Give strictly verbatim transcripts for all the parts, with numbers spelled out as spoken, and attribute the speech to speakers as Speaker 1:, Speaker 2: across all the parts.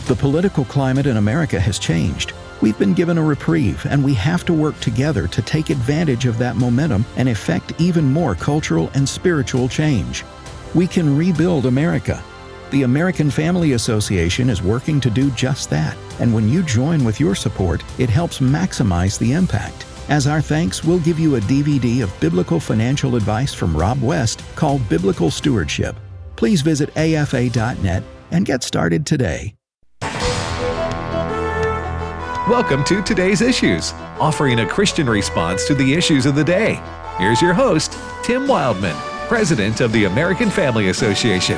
Speaker 1: The political climate in America has changed. We've been given a reprieve, and we have to work together to take advantage of that momentum and effect even more cultural and spiritual change. We can rebuild America. The American Family Association is working to do just that, and when you join with your support, it helps maximize the impact. As our thanks, we'll give you a D V D of biblical financial advice from Rob West called Biblical Stewardship. Please visit A F A dot net and get started today.
Speaker 2: Welcome to Today's Issues, offering a Christian response to the issues of the day. Here's your host, Tim Wildman, President of the American Family Association.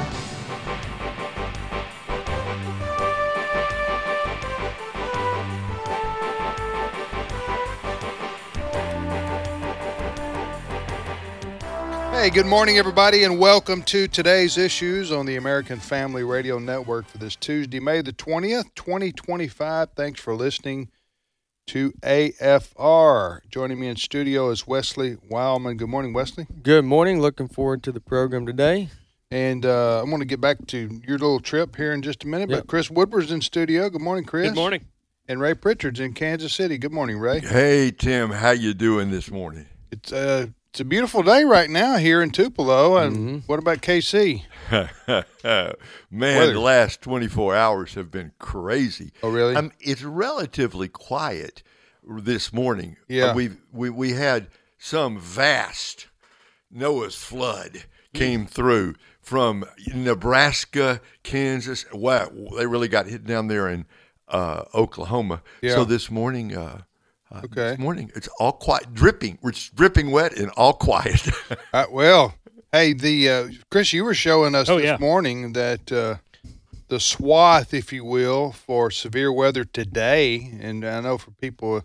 Speaker 3: Hey, good morning, everybody, and welcome to Today's Issues on the American Family Radio Network for this Tuesday, May the twentieth, twenty twenty-five. Thanks for listening to A F R. Joining me in studio is Wesley Wildman. Good morning, Wesley.
Speaker 4: Good morning. Looking forward to the program today.
Speaker 3: And uh, I want to get back to your little trip here in just a minute,
Speaker 4: Yep.
Speaker 3: but Chris Woodward's in studio. Good morning, Chris.
Speaker 5: Good morning.
Speaker 3: And Ray Pritchard's in Kansas City. Good morning, Ray.
Speaker 6: Hey, Tim, how you doing this morning?
Speaker 3: It's uh, it's a beautiful day right now here in Tupelo. And
Speaker 4: Mm-hmm.
Speaker 3: what about K C?
Speaker 6: Man,
Speaker 3: Weather.
Speaker 6: the last twenty-four hours have been crazy.
Speaker 3: Oh, really?
Speaker 6: Um, it's relatively quiet this morning.
Speaker 3: Yeah.
Speaker 6: Uh, we've, we we had some vast Noah's flood came through from Nebraska, Kansas. Wow, they really got hit down there in uh, Oklahoma.
Speaker 3: Yeah.
Speaker 6: So this morning, uh, uh,
Speaker 3: Okay.
Speaker 6: this morning it's all quiet, dripping. It's dripping wet and all quiet.
Speaker 3: Uh, well, hey, the uh, Chris, you were showing us
Speaker 5: Oh,
Speaker 3: this
Speaker 5: yeah.
Speaker 3: morning that uh, the swath, if you will, for severe weather today, and I know for people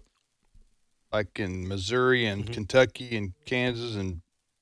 Speaker 3: like in Missouri and
Speaker 5: Mm-hmm.
Speaker 3: Kentucky and Kansas and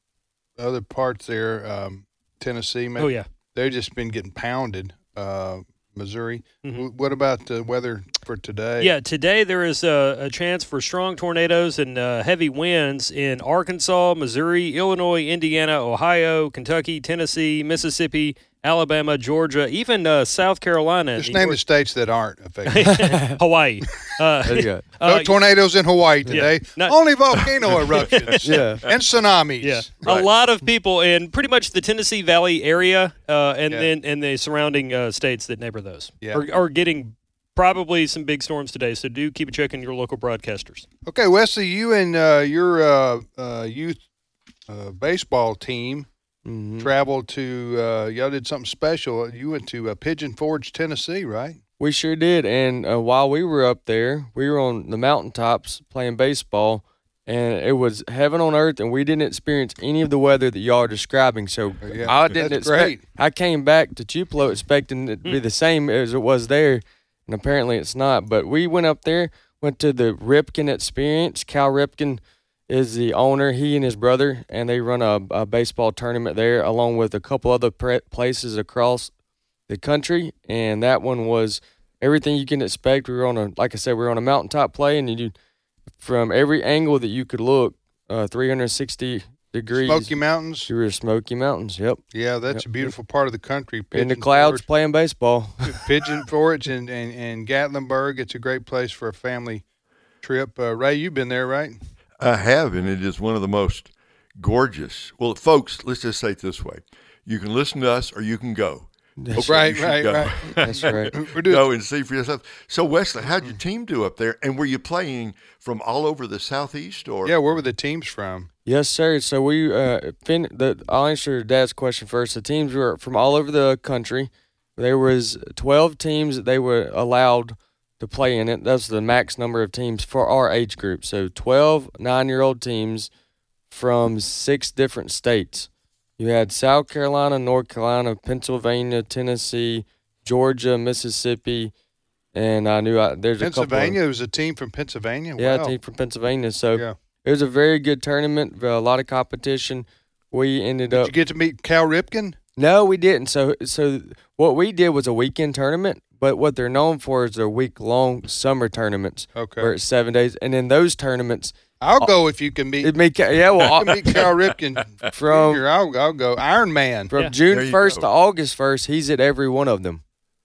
Speaker 3: other parts there, um, Tennessee, maybe,
Speaker 5: Oh, yeah.
Speaker 3: they've just been getting pounded. Uh, Missouri.
Speaker 5: Mhm.
Speaker 3: W- What about the weather for today?
Speaker 5: Yeah, today there is a, a chance for strong tornadoes and uh, heavy winds in Arkansas, Missouri, Illinois, Indiana, Ohio, Kentucky, Tennessee, Mississippi, Alabama, Georgia, even uh, South Carolina.
Speaker 3: Just
Speaker 5: and
Speaker 3: name the states that aren't affected.
Speaker 5: Hawaii. Uh,
Speaker 4: There you go.
Speaker 3: No
Speaker 5: uh,
Speaker 3: tornadoes in Hawaii today.
Speaker 5: Not-
Speaker 3: Only volcano eruptions.
Speaker 4: Yeah.
Speaker 3: And tsunamis.
Speaker 5: Yeah,
Speaker 6: Right.
Speaker 5: a lot of people in pretty much the Tennessee Valley area, uh, and
Speaker 3: Yeah.
Speaker 5: then and the surrounding uh, states that neighbor those,
Speaker 3: Yeah.
Speaker 5: are, are getting probably some big storms today. So do keep a check on your local broadcasters.
Speaker 3: Okay, Wesley, you and uh, your uh, uh, youth uh, baseball team
Speaker 4: Mm-hmm.
Speaker 3: traveled to, uh, y'all did something special. You went to uh, Pigeon Forge, Tennessee, right?
Speaker 4: We sure did. And uh, while we were up there, we were on the mountaintops playing baseball, and it was heaven on earth, and we didn't experience any of the weather that y'all are describing. So
Speaker 3: Yeah,
Speaker 4: I didn't
Speaker 3: that's
Speaker 4: expect.
Speaker 3: great.
Speaker 4: I came back to Tupelo expecting it to be the same as it was there, and apparently it's not. But we went up there, went to the Ripken Experience. Cal Ripken is the owner, he and his brother, and they run a, a baseball tournament there along with a couple other pre- places across the country. And that one was everything you can expect. We were on a, like I said, we were on a mountaintop play, and you, from every angle that you could look, uh, three hundred sixty degrees.
Speaker 3: Smoky Mountains.
Speaker 4: You were Smoky Mountains, yep.
Speaker 3: Yeah, that's
Speaker 4: Yep.
Speaker 3: a beautiful part of the country.
Speaker 4: In
Speaker 3: Pigeon
Speaker 4: the clouds
Speaker 3: Forge,
Speaker 4: playing baseball.
Speaker 3: Pigeon Forge and, and, and Gatlinburg. It's a great place for a family trip. Uh, Ray, you've been there, right?
Speaker 6: I have, and it is one of the most gorgeous. Well, folks, let's just say it this way. You can listen to us or you can go.
Speaker 4: That's
Speaker 6: Okay,
Speaker 3: right,
Speaker 6: you should
Speaker 3: right,
Speaker 6: go.
Speaker 3: right.
Speaker 4: That's right.
Speaker 3: We're doing
Speaker 6: Go and see for yourself. So, Wesley, how'd your team do up there? And were you playing from all over the Southeast? Or
Speaker 3: Yeah, where were the teams from?
Speaker 4: Yes, sir. So we uh, fin- the I'll answer Dad's question first. The teams were from all over the country. There was twelve teams that they were allowed to play in it. That's the max number of teams for our age group. So twelve nine-year-old teams from six different states. You had South Carolina, North Carolina, Pennsylvania, Tennessee, Georgia, Mississippi, and I knew I, there's a couple.
Speaker 3: Pennsylvania. There was a team from Pennsylvania.
Speaker 4: Yeah,
Speaker 3: wow.
Speaker 4: a team from Pennsylvania. So
Speaker 3: Yeah.
Speaker 4: it was a very good tournament, a lot of competition. We ended
Speaker 3: Did
Speaker 4: up
Speaker 3: you get to meet Cal Ripken?
Speaker 4: no, we didn't. So so what we did was a weekend tournament, but what they're known for is their week long summer tournaments
Speaker 3: Okay.
Speaker 4: where it's seven days, and in those tournaments,
Speaker 3: I'll go if you can meet.
Speaker 4: it make yeah well
Speaker 3: I can meet Cal Ripken
Speaker 4: From-
Speaker 3: Junior I'll, I'll go. Iron Man.
Speaker 4: from
Speaker 5: Yeah.
Speaker 6: There
Speaker 4: June
Speaker 6: you
Speaker 4: first
Speaker 6: go.
Speaker 4: to August first, he's at every one of them.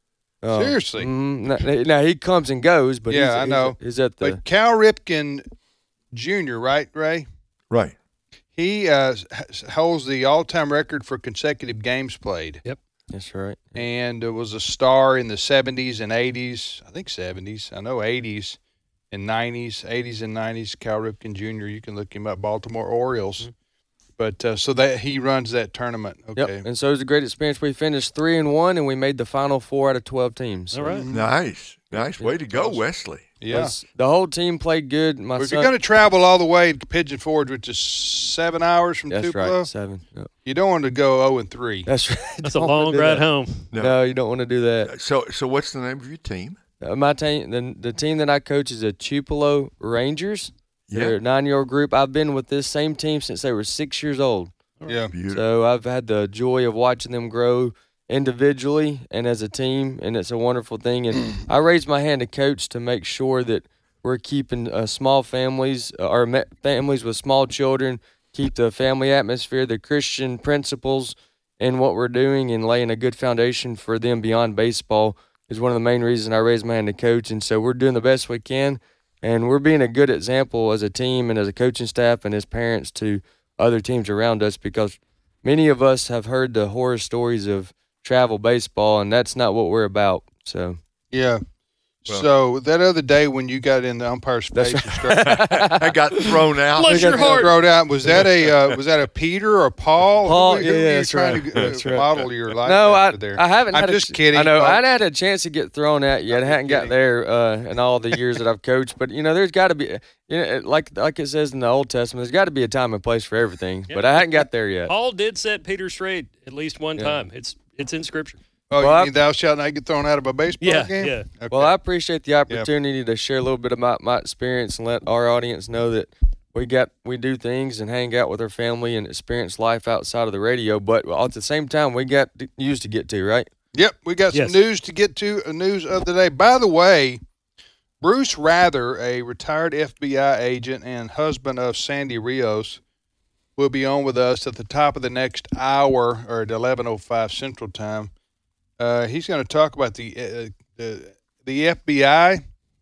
Speaker 4: Um,
Speaker 3: Seriously?
Speaker 4: mm, now, now he comes and goes, but
Speaker 3: Yeah,
Speaker 4: he's,
Speaker 3: I
Speaker 4: he's-
Speaker 3: know.
Speaker 4: He's, at the
Speaker 3: But Cal Ripken Junior, right, Ray?
Speaker 6: Right.
Speaker 3: He uh, h- holds the all-time record for consecutive games played,
Speaker 4: that's right.
Speaker 3: and uh, was a star in the seventies and eighties. I think seventies. I know eighties and nineties, eighties and nineties. Cal Ripken Junior You can look him up. Baltimore Orioles.
Speaker 4: Mm-hmm.
Speaker 3: But uh, so that he runs that tournament. Okay.
Speaker 4: Yep. And so it was a great experience. We finished three and one, and we made the final four out of twelve teams.
Speaker 5: All right.
Speaker 6: Nice. Nice. Way to go, Wesley.
Speaker 3: Yeah.
Speaker 4: Was- the whole team played good. My
Speaker 3: Well, if
Speaker 4: son,
Speaker 3: you're going to travel all the way to Pigeon Forge, which is seven hours from
Speaker 4: that's
Speaker 3: Tupelo,
Speaker 4: right, seven. Yep.
Speaker 3: you don't want to go zero and three.
Speaker 4: That's right.
Speaker 5: That's a
Speaker 4: Don't wanna
Speaker 5: long
Speaker 4: do
Speaker 5: ride
Speaker 4: that.
Speaker 5: home.
Speaker 6: No.
Speaker 4: No, you don't want to do that.
Speaker 6: So, so what's the name of your team?
Speaker 4: Uh, my team, the, the team that I coach is the Tupelo Rangers. They're
Speaker 6: Yeah.
Speaker 4: a nine-year-old group. I've been with this same team since they were six years old.
Speaker 3: Yeah.
Speaker 6: Beautiful.
Speaker 4: So I've had the joy of watching them grow individually and as a team, and it's a wonderful thing. And I raised my hand to coach to make sure that we're keeping uh, small families, uh, or ma- families with small children, keep the family atmosphere, the Christian principles in what we're doing, and laying a good foundation for them beyond baseball is one of the main reasons I raised my hand to coach. And so we're doing the best we can, and we're being a good example as a team and as a coaching staff and as parents to other teams around us, because many of us have heard the horror stories of travel baseball, and that's not what we're about. So
Speaker 3: Yeah.
Speaker 6: Well-
Speaker 3: so that other day when you got in the umpire's face, and started
Speaker 6: I got thrown out.
Speaker 5: Bless your heart.
Speaker 3: thrown out, was that a uh, was that a Peter or Paul?
Speaker 4: Paul,
Speaker 3: who, who
Speaker 4: yeah,
Speaker 3: were you
Speaker 4: that's
Speaker 3: trying
Speaker 4: right.
Speaker 3: to uh,
Speaker 4: That's right.
Speaker 3: model your life
Speaker 4: no, I,
Speaker 3: after there?
Speaker 4: I haven't.
Speaker 3: I'm
Speaker 4: had
Speaker 3: just
Speaker 4: a, ch-
Speaker 3: kidding.
Speaker 4: I know
Speaker 3: folks.
Speaker 4: I haven't had a chance to get thrown at yet. I hadn't got
Speaker 3: kidding.
Speaker 4: there uh, in all the years that I've coached. But you know, there's got to be, you know, like like it says in the Old Testament, there's got to be a time and place for everything. But I hadn't got there yet.
Speaker 5: Paul did set Peter straight at least one
Speaker 4: Yeah.
Speaker 5: time. It's it's in Scripture.
Speaker 3: Oh,
Speaker 4: Well,
Speaker 3: you
Speaker 4: I-
Speaker 3: mean thou shalt not get thrown out of a baseball
Speaker 5: Yeah,
Speaker 3: game?
Speaker 5: yeah.
Speaker 3: Okay.
Speaker 4: Well, I appreciate the opportunity to share a little bit about my experience and let our audience know that we got we do things and hang out with our family and experience life outside of the radio. But at the same time, we got news to get to, right?
Speaker 3: Yep, we got some
Speaker 5: Yes.
Speaker 3: news to get to. uh, News of the day. By the way, Bruce Rather, a retired F B I agent and husband of Sandy Rios, will be on with us at the top of the next hour, or at eleven oh five Central Time. Uh, he's going to talk about the, uh, the the F B I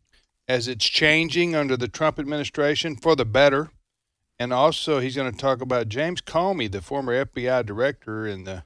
Speaker 3: as it's changing under the Trump administration for the better, and also he's going to talk about James Comey, the former F B I director, and the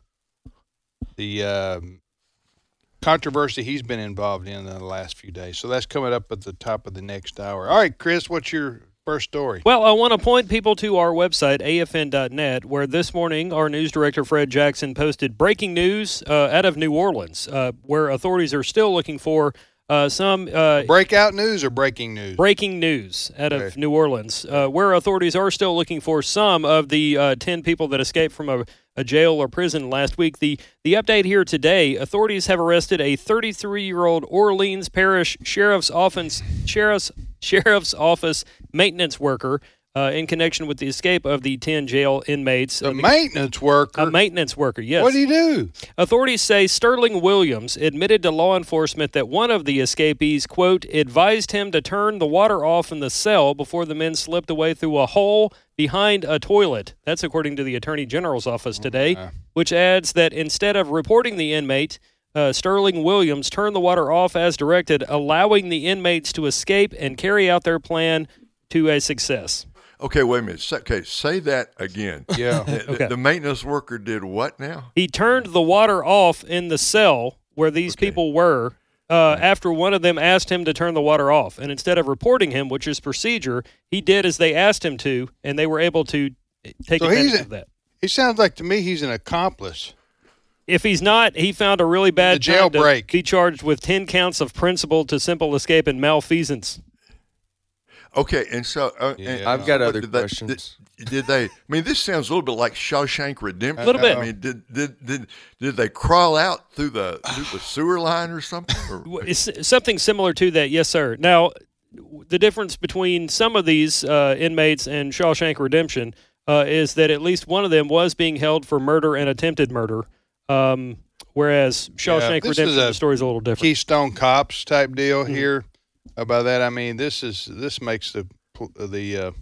Speaker 3: the um, controversy he's been involved in in the last few days. So that's coming up at the top of the next hour. All right, Chris, what's your first story?
Speaker 5: Well, I want to point people to our website, A F N dot net, where this morning our news director, Fred Jackson, posted breaking news uh, out of New Orleans, uh, where authorities are still looking for uh, some uh,
Speaker 3: Breakout news or breaking news?
Speaker 5: breaking news out of
Speaker 3: Okay.
Speaker 5: New Orleans, uh, where authorities are still looking for some of the uh, ten people that escaped from a, a jail or prison last week. The the update here today: authorities have arrested a thirty-three-year-old Orleans Parish Sheriff's Office Sheriff's Sheriff's Office maintenance worker uh, in connection with the escape of the ten jail inmates.
Speaker 3: The
Speaker 5: Uh,
Speaker 3: maintenance worker.
Speaker 5: a maintenance worker, yes.
Speaker 3: What do you do?
Speaker 5: Authorities say Sterling Williams admitted to law enforcement that one of the escapees, quote, advised him to turn the water off in the cell before the men slipped away through a hole behind a toilet. That's according to the Attorney General's office today, which adds that instead of reporting the inmate, uh, Sterling Williams turned the water off as directed, allowing the inmates to escape and carry out their plan to a success.
Speaker 6: Okay, wait a minute. Say- Okay, say that again.
Speaker 3: Yeah.
Speaker 6: The,
Speaker 5: Okay.
Speaker 6: the maintenance worker did what now?
Speaker 5: He turned the water off in the cell where these
Speaker 6: Okay.
Speaker 5: people were uh, after one of them asked him to turn the water off. And instead of reporting him, which is procedure, he did as they asked him to, and they were able to take
Speaker 3: So
Speaker 5: advantage
Speaker 3: he's a-
Speaker 5: of that.
Speaker 3: He sounds like to me he's an accomplice.
Speaker 5: If he's not, he found a really bad
Speaker 3: The
Speaker 5: time to
Speaker 3: jailbreak.
Speaker 5: be charged with ten counts of principal to simple escape and malfeasance.
Speaker 6: Okay, and so uh, and-
Speaker 3: Yeah.
Speaker 4: I've got
Speaker 6: what
Speaker 4: other
Speaker 6: did they-
Speaker 4: questions.
Speaker 6: Did, did they? I mean, this sounds a little bit like Shawshank Redemption.
Speaker 5: A little bit.
Speaker 6: I mean, did did did did they crawl out through the through the sewer line or something? Or-
Speaker 5: It's something similar to that, yes, sir. Now, the difference between some of these uh, inmates and Shawshank Redemption uh, is that at least one of them was being held for murder and attempted murder, um, whereas Shawshank
Speaker 3: this is
Speaker 5: Redemption,
Speaker 3: a
Speaker 5: the story's a little different.
Speaker 3: Keystone Cops type deal
Speaker 5: Mm-hmm.
Speaker 3: here. Uh, by that I mean this is this makes the the uh,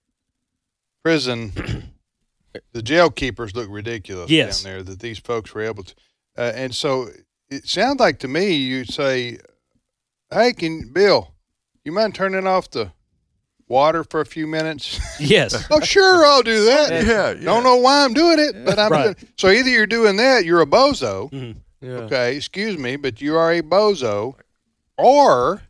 Speaker 3: prison, the jail keepers look ridiculous
Speaker 5: Yes.
Speaker 3: down there. That these folks were able to, uh, and so it sounds like to me you say, "Hey, can Bill, you mind turning off the water for a few minutes?"
Speaker 5: Yes.
Speaker 3: Oh, sure, I'll do that.
Speaker 6: Yeah, yeah.
Speaker 3: Don't know why I'm doing it, but I'm
Speaker 5: Right.
Speaker 3: doing it. So either you're doing that, you're a bozo.
Speaker 5: Mhm.
Speaker 4: Yeah.
Speaker 3: Okay, excuse me, but you are a bozo, or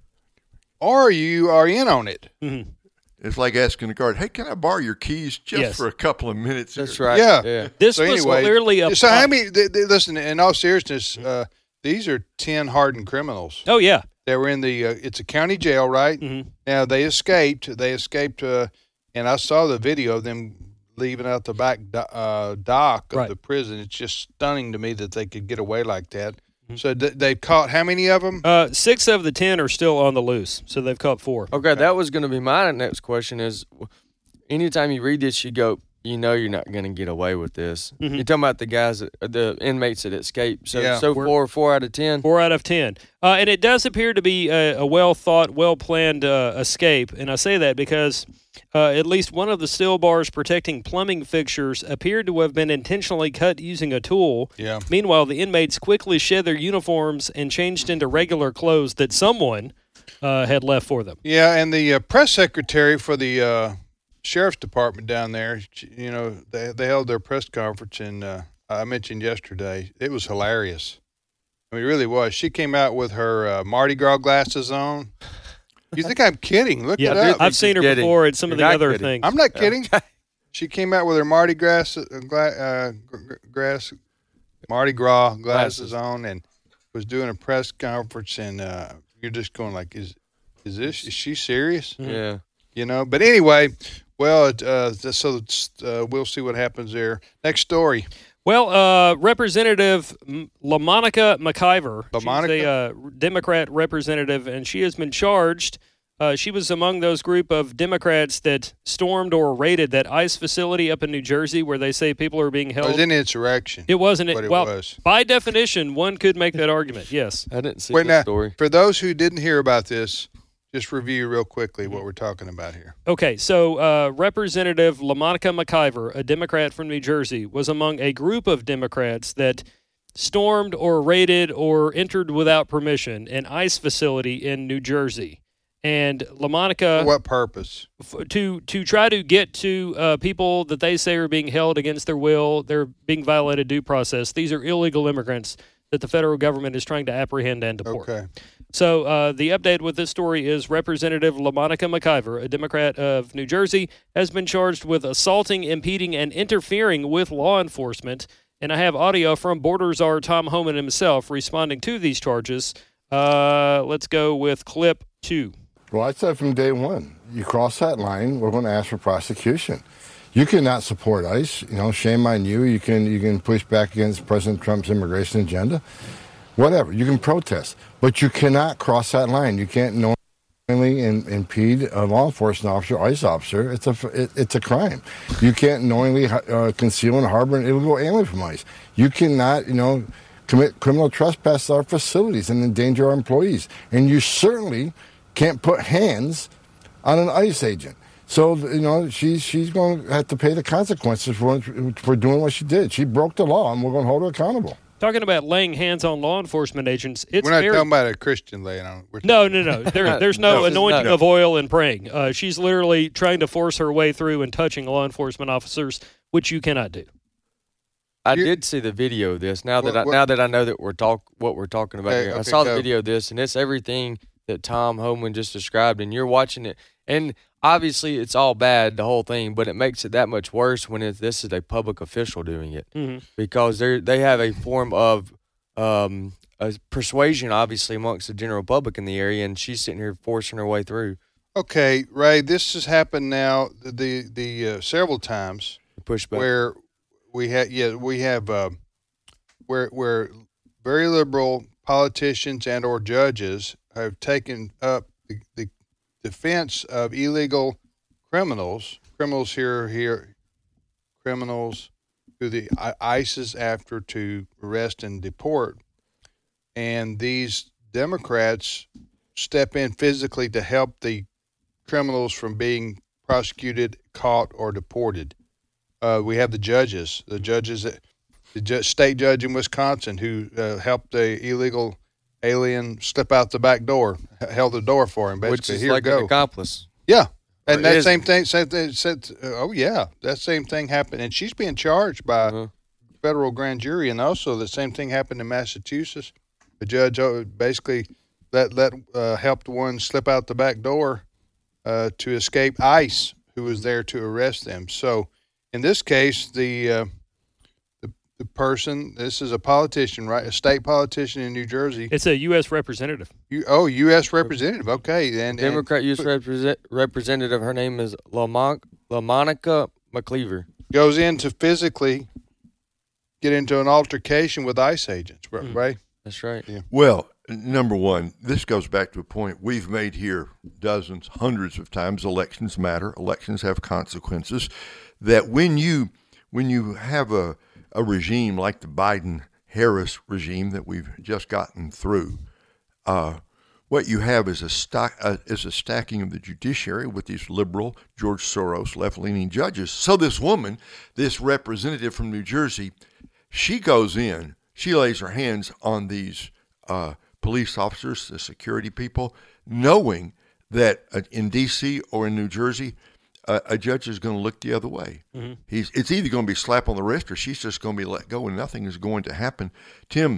Speaker 3: or you are in on it.
Speaker 5: Mhm.
Speaker 6: It's like asking the guard, "Hey, can I borrow your keys just
Speaker 5: Yes.
Speaker 6: for a couple of minutes?"
Speaker 4: That's
Speaker 6: here?"
Speaker 4: right.
Speaker 3: Yeah.
Speaker 4: Yeah.
Speaker 5: This
Speaker 3: So
Speaker 5: was
Speaker 3: anyway,
Speaker 5: clearly a
Speaker 3: so how
Speaker 5: plot.
Speaker 3: many? Th- th- listen, in all seriousness, uh, these are ten hardened criminals.
Speaker 5: Oh, yeah.
Speaker 3: They were in the. Uh, it's a county jail, right?
Speaker 5: Mhm.
Speaker 3: Now they escaped. They escaped, uh, and I saw the video of them leaving out the back do- uh, dock of
Speaker 5: Right.
Speaker 3: the prison. It's just stunning to me that they could get away like that.
Speaker 5: Mm-hmm.
Speaker 3: So th- they caught how many of them?
Speaker 5: Uh, six of the ten are still on the loose, so they've caught four.
Speaker 4: Okay, that was going to be my next question is anytime you read this, you go, you know you're not going to get away with this.
Speaker 5: Mhm.
Speaker 4: You're talking about the guys, that, the inmates that escaped. So,
Speaker 3: Yeah.
Speaker 4: so
Speaker 5: We're-
Speaker 4: four, four out of ten.
Speaker 5: Four out of ten. Uh, and it does appear to be a, a well thought, well planned uh, escape. And I say that because uh, at least one of the steel bars protecting plumbing fixtures appeared to have been intentionally cut using a tool.
Speaker 3: Yeah.
Speaker 5: Meanwhile, the inmates quickly shed their uniforms and changed into regular clothes that someone uh, had left for them.
Speaker 3: Yeah, and the uh, press secretary for the uh, sheriff's department down there, she- you know, they they held their press conference, and uh, I mentioned yesterday, it was hilarious. I mean, it really was. She came out with her uh, Mardi Gras glasses on. You think I'm kidding? Look
Speaker 5: Yeah,
Speaker 3: it up.
Speaker 5: I've seen her
Speaker 4: kidding.
Speaker 5: before at some
Speaker 4: You're
Speaker 5: of the
Speaker 4: not
Speaker 5: other
Speaker 4: kidding.
Speaker 5: things.
Speaker 3: I'm not kidding. She came out with her Mardi Gras, uh, gla- uh, gr- gr- grass, Mardi Gras glasses,
Speaker 4: Glasses.
Speaker 3: on, and was doing a press conference, and uh, you're just going like, is is this? Is she serious?
Speaker 4: Yeah.
Speaker 3: You know. But anyway, well, it, uh, so it's, uh, we'll see what happens there. Next story.
Speaker 5: Well, uh, Representative M- LaMonica McIver,
Speaker 3: LaMonica?
Speaker 5: she's a uh, Democrat representative, and she has been charged. Uh, she was among those group of Democrats that stormed or raided that ICE facility up in New Jersey where they say people are being
Speaker 3: It
Speaker 5: held.
Speaker 3: was an insurrection.
Speaker 5: It wasn't.
Speaker 3: what it
Speaker 5: well,
Speaker 3: was.
Speaker 5: by definition, one could make that argument. Yes.
Speaker 4: I didn't see
Speaker 3: Wait,
Speaker 4: the
Speaker 3: now,
Speaker 4: story.
Speaker 3: for those who didn't hear about this, just review real quickly what we're talking about here.
Speaker 5: Okay, so uh, Representative LaMonica McIver, a Democrat from New Jersey, was among a group of Democrats that stormed or raided or entered without permission an ICE facility in New Jersey. And LaMonica,
Speaker 3: For what purpose?
Speaker 5: f- to to try to get to uh, people that they say are being held against their will, they're being violated due process. These are illegal immigrants that the federal government is trying to apprehend and deport.
Speaker 3: Okay.
Speaker 5: So uh, the update with this story is Representative LaMonica McIver, a Democrat of New Jersey, has been charged with assaulting, impeding, and interfering with law enforcement. And I have audio from Border Czar Tom Homan himself responding to these charges. Uh, let's go with clip two.
Speaker 7: Well, I said from day one, you cross that line, we're going to ask for prosecution. You cannot support ICE. You know, shame on you. You can you can push back against President Trump's immigration agenda. Whatever. You can protest. But you cannot cross that line. You can't knowingly in, impede a law enforcement officer, ICE officer. It's a, it, it's a crime. You can't knowingly uh, conceal and harbor an illegal alien from ICE. You cannot, you know, commit criminal trespass at our facilities and endanger our employees. And you certainly can't put hands on an ICE agent. So, you know, she's she's going to have to pay the consequences for for doing what she did. She broke the law, and we're going to hold her accountable.
Speaker 5: Talking about laying hands on law enforcement agents, it's
Speaker 3: We're not
Speaker 5: very...
Speaker 3: talking about a Christian laying on. We're
Speaker 5: No, no, no. There, there's no,
Speaker 4: No, it's
Speaker 5: anointing
Speaker 4: not.
Speaker 5: of oil and praying. Uh, she's literally trying to force her way through and touching law enforcement officers, which you cannot do.
Speaker 4: I
Speaker 3: You-
Speaker 4: did see the video of this. Now that
Speaker 3: What-
Speaker 4: I,
Speaker 3: what-
Speaker 4: now that I know that we're talk what we're talking about
Speaker 3: Okay,
Speaker 4: here, I
Speaker 3: okay,
Speaker 4: saw the
Speaker 3: go.
Speaker 4: video of this, and it's everything that Tom Homan just described. And you're watching it, and obviously it's all bad, the whole thing, but it makes it that much worse when it, this is a public official doing it
Speaker 5: Mhm.
Speaker 4: because they they have a form of um, a persuasion, obviously amongst the general public in the area, and she's sitting here forcing her way through.
Speaker 3: Okay, Ray, this has happened now the the uh, several times
Speaker 4: Pushback.
Speaker 3: where we have yeah we have uh, where where very liberal politicians and or judges have taken up the, the defense of illegal criminals criminals here here criminals who the I- ICE is after to arrest and deport, and these Democrats step in physically to help the criminals from being prosecuted, caught, or deported. Uh, we have the judges. The judges that the ju- state judge in Wisconsin who uh, helped the illegal alien slip out the back door, h- held the door for him. Basically,
Speaker 4: Which is
Speaker 3: here
Speaker 4: like
Speaker 3: go.
Speaker 4: an accomplice.
Speaker 3: Yeah, and
Speaker 4: Or
Speaker 3: that
Speaker 4: is-
Speaker 3: same thing. Same thing said, uh, oh yeah, that same thing happened, and she's being charged by
Speaker 4: Uh-huh.
Speaker 3: federal grand jury, and also the same thing happened in Massachusetts. The judge uh, basically let let uh, helped one slip out the back door uh, to escape ICE, who was there to arrest them. So, in this case, the uh, the the person, this is a politician, right? A state politician in New Jersey.
Speaker 5: It's a U S representative.
Speaker 3: You, oh, U S representative. Okay, and, and
Speaker 4: Democrat U S represent, representative. Her name is Lamon- LaMonica McCleaver.
Speaker 3: goes in to physically get into an altercation with ICE agents, right?
Speaker 5: Mm.
Speaker 3: right?
Speaker 4: That's right.
Speaker 6: Well, number one, this goes back to a point we've made here dozens, hundreds of times. Elections matter. Elections have consequences. That when you when you have a a regime like the Biden-Harris regime that we've just gotten through, uh, what you have is a stock uh, is a stacking of the judiciary with these liberal George Soros left-leaning judges. So this woman, this representative from New Jersey, she goes in. She lays her hands on these uh, police officers, the security people, knowing that uh, in D C or in New Jersey, uh, a judge is going to look the other way.
Speaker 5: Mm-hmm.
Speaker 6: He's It's either going to be a slap on the wrist or she's just going to be let go and nothing is going to happen. Tim,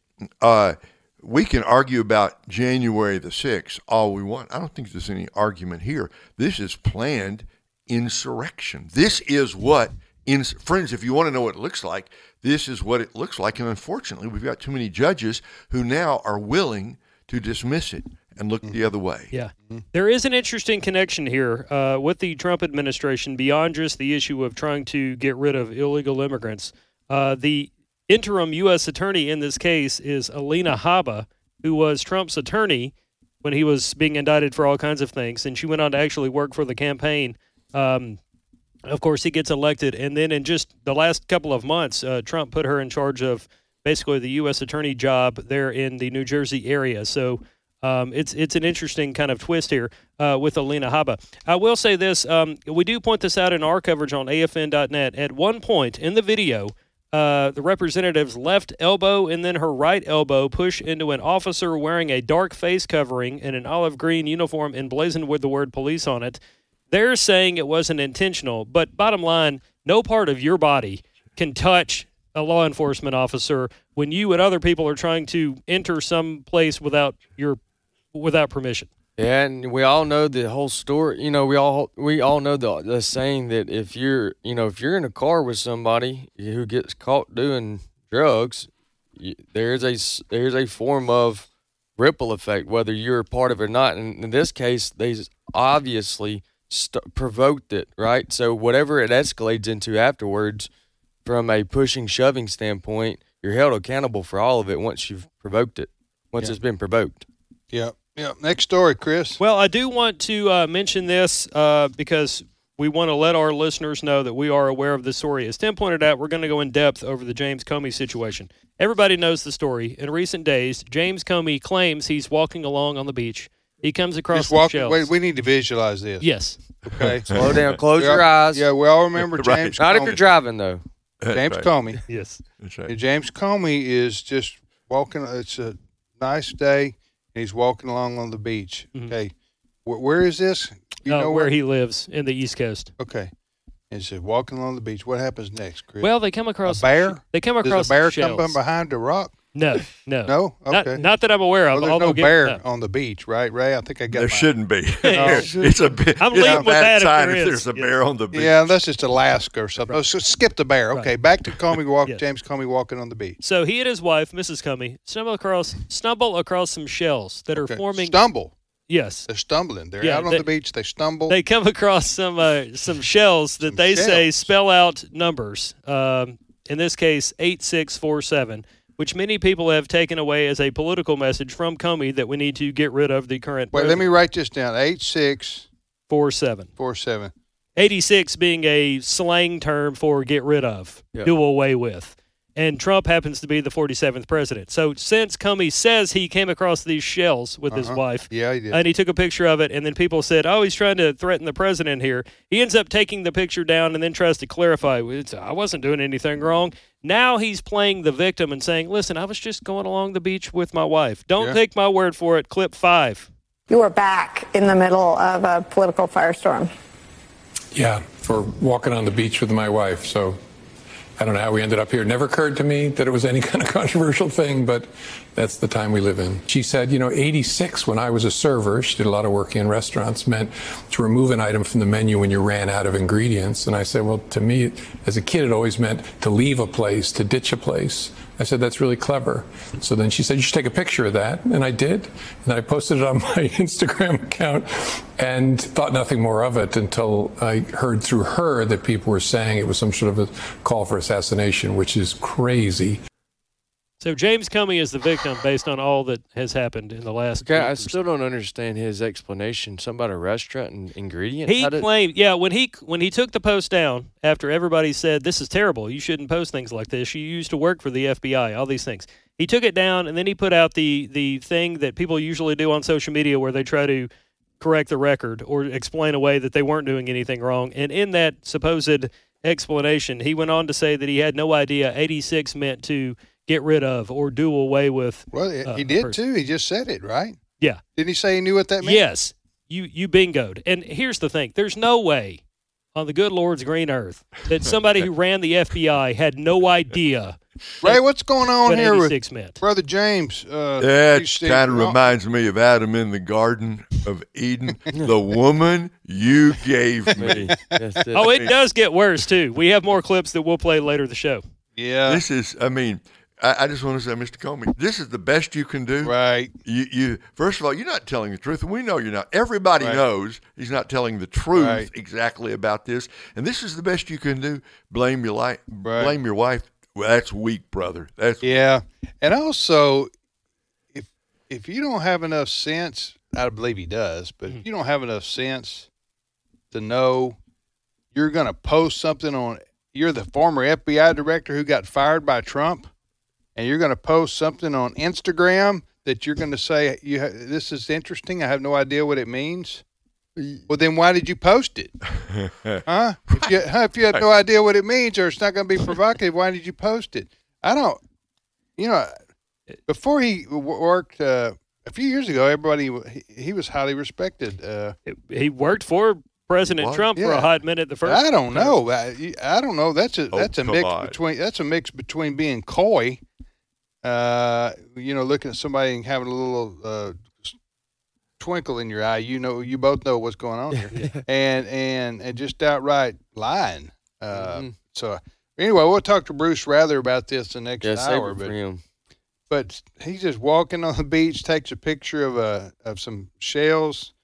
Speaker 6: uh, we can argue about January the sixth all we want. I don't think there's any argument here. This is planned insurrection. This is what, in, friends, if you want to know what it looks like, this is what it looks like. And unfortunately, we've got too many judges who now are willing to dismiss it and look the other way.
Speaker 5: Yeah. There is an interesting connection here uh, with the Trump administration beyond just the issue of trying to get rid of illegal immigrants. Uh, the interim U S attorney in this case is Alina Habba, who was Trump's attorney when he was being indicted for all kinds of things, and she went on to actually work for the campaign. Um, of course, he gets elected, and then in just the last couple of months, uh, Trump put her in charge of basically the U S attorney job there in the New Jersey area. So um, it's it's an interesting kind of twist here uh, with Alina Habba. I will say this. Um, we do point this out in our coverage on A F N dot net. At one point in the video, uh, the representative's left elbow and then her right elbow push into an officer wearing a dark face covering and an olive green uniform emblazoned with the word police on it. They're saying it wasn't intentional, but bottom line, no part of your body can touch a law enforcement officer when you and other people are trying to enter some place without your without permission.
Speaker 4: Yeah, and we all know the whole story. You know, we all we all know the the saying that if you're, you know, if you're in a car with somebody who gets caught doing drugs, you, there's a there's a form of ripple effect, whether you're part of it or not. And in this case, they obviously st- provoked it, right? So whatever it escalates into afterwards, from a pushing, shoving standpoint, you're held accountable for all of it once you've provoked it, once
Speaker 3: Yeah.
Speaker 4: it's been provoked.
Speaker 3: Yeah. Yeah. Next story, Chris.
Speaker 5: Well, I do want to uh, mention this uh, because we want to let our listeners know that we are aware of this story. As Tim pointed out, we're going to go in depth over the James Comey situation. Everybody knows the story. In recent days, James Comey claims he's walking along on the beach. He comes across
Speaker 3: Just
Speaker 5: some
Speaker 3: walk.
Speaker 5: shells.
Speaker 3: Wait, we need to visualize this.
Speaker 5: Yes.
Speaker 3: Okay.
Speaker 4: Slow down, close
Speaker 3: Yeah,
Speaker 4: your eyes.
Speaker 3: Yeah, we all remember
Speaker 6: Right.
Speaker 3: James
Speaker 4: Not
Speaker 3: Comey.
Speaker 4: if you're driving, though.
Speaker 6: That's
Speaker 3: James
Speaker 6: right.
Speaker 3: Comey.
Speaker 5: Yes.
Speaker 6: That's
Speaker 3: And
Speaker 6: right.
Speaker 3: James Comey is just walking. It's a nice day, and he's walking along on the beach.
Speaker 5: Mhm.
Speaker 3: Okay, where, where is this? You
Speaker 5: Uh,
Speaker 3: know
Speaker 5: where he lives in the East Coast.
Speaker 3: Okay, and he said walking along the beach. What happens next, Chris?
Speaker 5: Well, they come across
Speaker 3: a bear.
Speaker 5: They come across
Speaker 3: Does a bear
Speaker 5: some
Speaker 3: come
Speaker 5: shells.
Speaker 3: from behind the rock?
Speaker 5: No, no,
Speaker 3: No.
Speaker 5: Not,
Speaker 3: Okay.
Speaker 5: not that I'm aware of.
Speaker 3: well, there's
Speaker 5: although
Speaker 3: no
Speaker 5: give-
Speaker 3: bear
Speaker 5: no.
Speaker 3: on the beach, right, Ray? I think I got.
Speaker 6: There
Speaker 3: my-
Speaker 6: shouldn't be.
Speaker 5: No.
Speaker 6: It's a bit.
Speaker 5: I'm
Speaker 6: it's
Speaker 5: leading
Speaker 6: a
Speaker 5: with
Speaker 6: bad
Speaker 5: that if
Speaker 6: sign
Speaker 5: there
Speaker 6: if
Speaker 5: is.
Speaker 6: there's a
Speaker 5: Yeah.
Speaker 6: bear on the beach.
Speaker 3: Yeah, that's just Alaska or something. Oh, so skip the bear. Okay,
Speaker 5: Right.
Speaker 3: back to Comey walk.
Speaker 5: Yes.
Speaker 3: James Comey walking on the beach.
Speaker 5: So he and his wife, Missus Comey, stumble across stumble across some shells that are
Speaker 3: Okay.
Speaker 5: forming.
Speaker 3: Stumble.
Speaker 5: Yes,
Speaker 3: They're stumbling. They're
Speaker 5: Yeah,
Speaker 3: out on
Speaker 5: they-
Speaker 3: the beach. They stumble.
Speaker 5: they come across some uh, some shells that
Speaker 3: Some
Speaker 5: they say
Speaker 3: shells.
Speaker 5: spell out numbers. Um, in this case, eight six four seven, which many people have taken away as a political message from Comey that we need to get rid of the current.
Speaker 3: Wait, let me write this down. Eight six
Speaker 5: four seven.
Speaker 3: four seven.
Speaker 5: eighty-six being a slang term for get rid of,
Speaker 4: Yeah.
Speaker 5: do away with. and Trump happens to be the forty-seventh president. So since Comey says he came across these shells with uh-huh. his wife,
Speaker 3: yeah, he did.
Speaker 5: and he took a picture of it, and then people said, oh, he's trying to threaten the president here. He ends up taking the picture down and then tries to clarify, I wasn't doing anything wrong. Now he's playing the victim and saying, listen, I was just going along the beach with my wife. Don't
Speaker 3: yeah.
Speaker 5: take my word for it. Clip five.
Speaker 8: You were back in the middle of a political firestorm.
Speaker 9: Yeah, for walking on the beach with my wife, so I don't know how we ended up here. It never occurred to me that it was any kind of controversial thing, but that's the time we live in. She said, you know, eighty-six, when I was a server, she did a lot of work in restaurants, meant to remove an item from the menu when you ran out of ingredients. And I said, well, to me, as a kid, it always meant to leave a place, to ditch a place. I said, that's really clever. So then she said, you should take a picture of that. And I did. And I posted it on my Instagram account and thought nothing more of it until I heard through her that people were saying it was some sort of a call for assassination, which is crazy.
Speaker 5: So James Comey is the victim based on all that has happened in the last
Speaker 4: Okay,
Speaker 5: week
Speaker 4: I
Speaker 5: or
Speaker 4: still
Speaker 5: so.
Speaker 4: don't understand his explanation. Something about a restaurant and ingredients?
Speaker 5: He
Speaker 4: How did-
Speaker 5: claimed, yeah, when he when he took the post down after everybody said, this is terrible, you shouldn't post things like this, you used to work for the F B I, all these things. He took it down, and then he put out the, the thing that people usually do on social media where they try to correct the record or explain away that they weren't doing anything wrong. And in that supposed explanation, he went on to say that he had no idea eighty-six meant to get rid of or do away with.
Speaker 3: Well,
Speaker 5: uh,
Speaker 3: he did
Speaker 5: person.
Speaker 3: too. He just said it, right?
Speaker 5: Yeah.
Speaker 3: Didn't he say he knew what that meant?
Speaker 5: Yes. You you bingoed. And here's the thing. There's no way on the good Lord's green earth that somebody who ran the F B I had no idea.
Speaker 3: Ray, what's going on
Speaker 5: what
Speaker 3: here with
Speaker 5: eighty-six meant.
Speaker 3: Brother James? Uh,
Speaker 6: That
Speaker 3: he's still-
Speaker 6: kind of reminds me of Adam in the Garden of Eden. The woman you gave me.
Speaker 4: That's it.
Speaker 5: Oh, it does get worse, too. We have more clips that we'll play later in the show.
Speaker 3: Yeah.
Speaker 6: This is, I mean, I, I just want to say, Mister Comey, this is the best you can do.
Speaker 3: Right.
Speaker 6: You, you first of all, you're not telling the truth, and we know you're not. Everybody
Speaker 3: Right.
Speaker 6: knows he's not telling the truth
Speaker 3: Right.
Speaker 6: exactly about this, and this is the best you can do. Blame your life.
Speaker 3: Right.
Speaker 6: Blame your wife. Well, that's weak, brother. That's
Speaker 3: Yeah. And also, if if you don't have enough sense, I believe he does, but if you don't have enough sense to know you're going to post something on, you're the former F B I director who got fired by Trump, and you're going to post something on Instagram that you're going to say, you ha- this is interesting, I have no idea what it means. Well, then why did you post it? Huh? If you, huh? If you have no idea what it means or it's not going to be provocative, why did you post it? I don't, you know, before he w- worked uh, a few years ago, everybody, he, he was highly respected. Uh,
Speaker 5: He worked for President
Speaker 6: What?
Speaker 5: Trump for
Speaker 3: Yeah.
Speaker 5: a hot minute the first
Speaker 3: I don't know. I, I don't know. That's a
Speaker 6: Oh,
Speaker 3: that's a
Speaker 6: come
Speaker 3: mix
Speaker 6: on.
Speaker 3: between that's a mix between being coy, uh, you know, looking at somebody and having a little uh, twinkle in your eye. You know, you both know what's going on here, and and and just outright lying. Uh,
Speaker 4: Mhm.
Speaker 3: So anyway, we'll talk to Bruce Rather about this the next
Speaker 4: Yeah, save
Speaker 3: hour.
Speaker 4: it for
Speaker 3: But
Speaker 4: him.
Speaker 3: but he's just walking on the beach, takes a picture of a of some shells.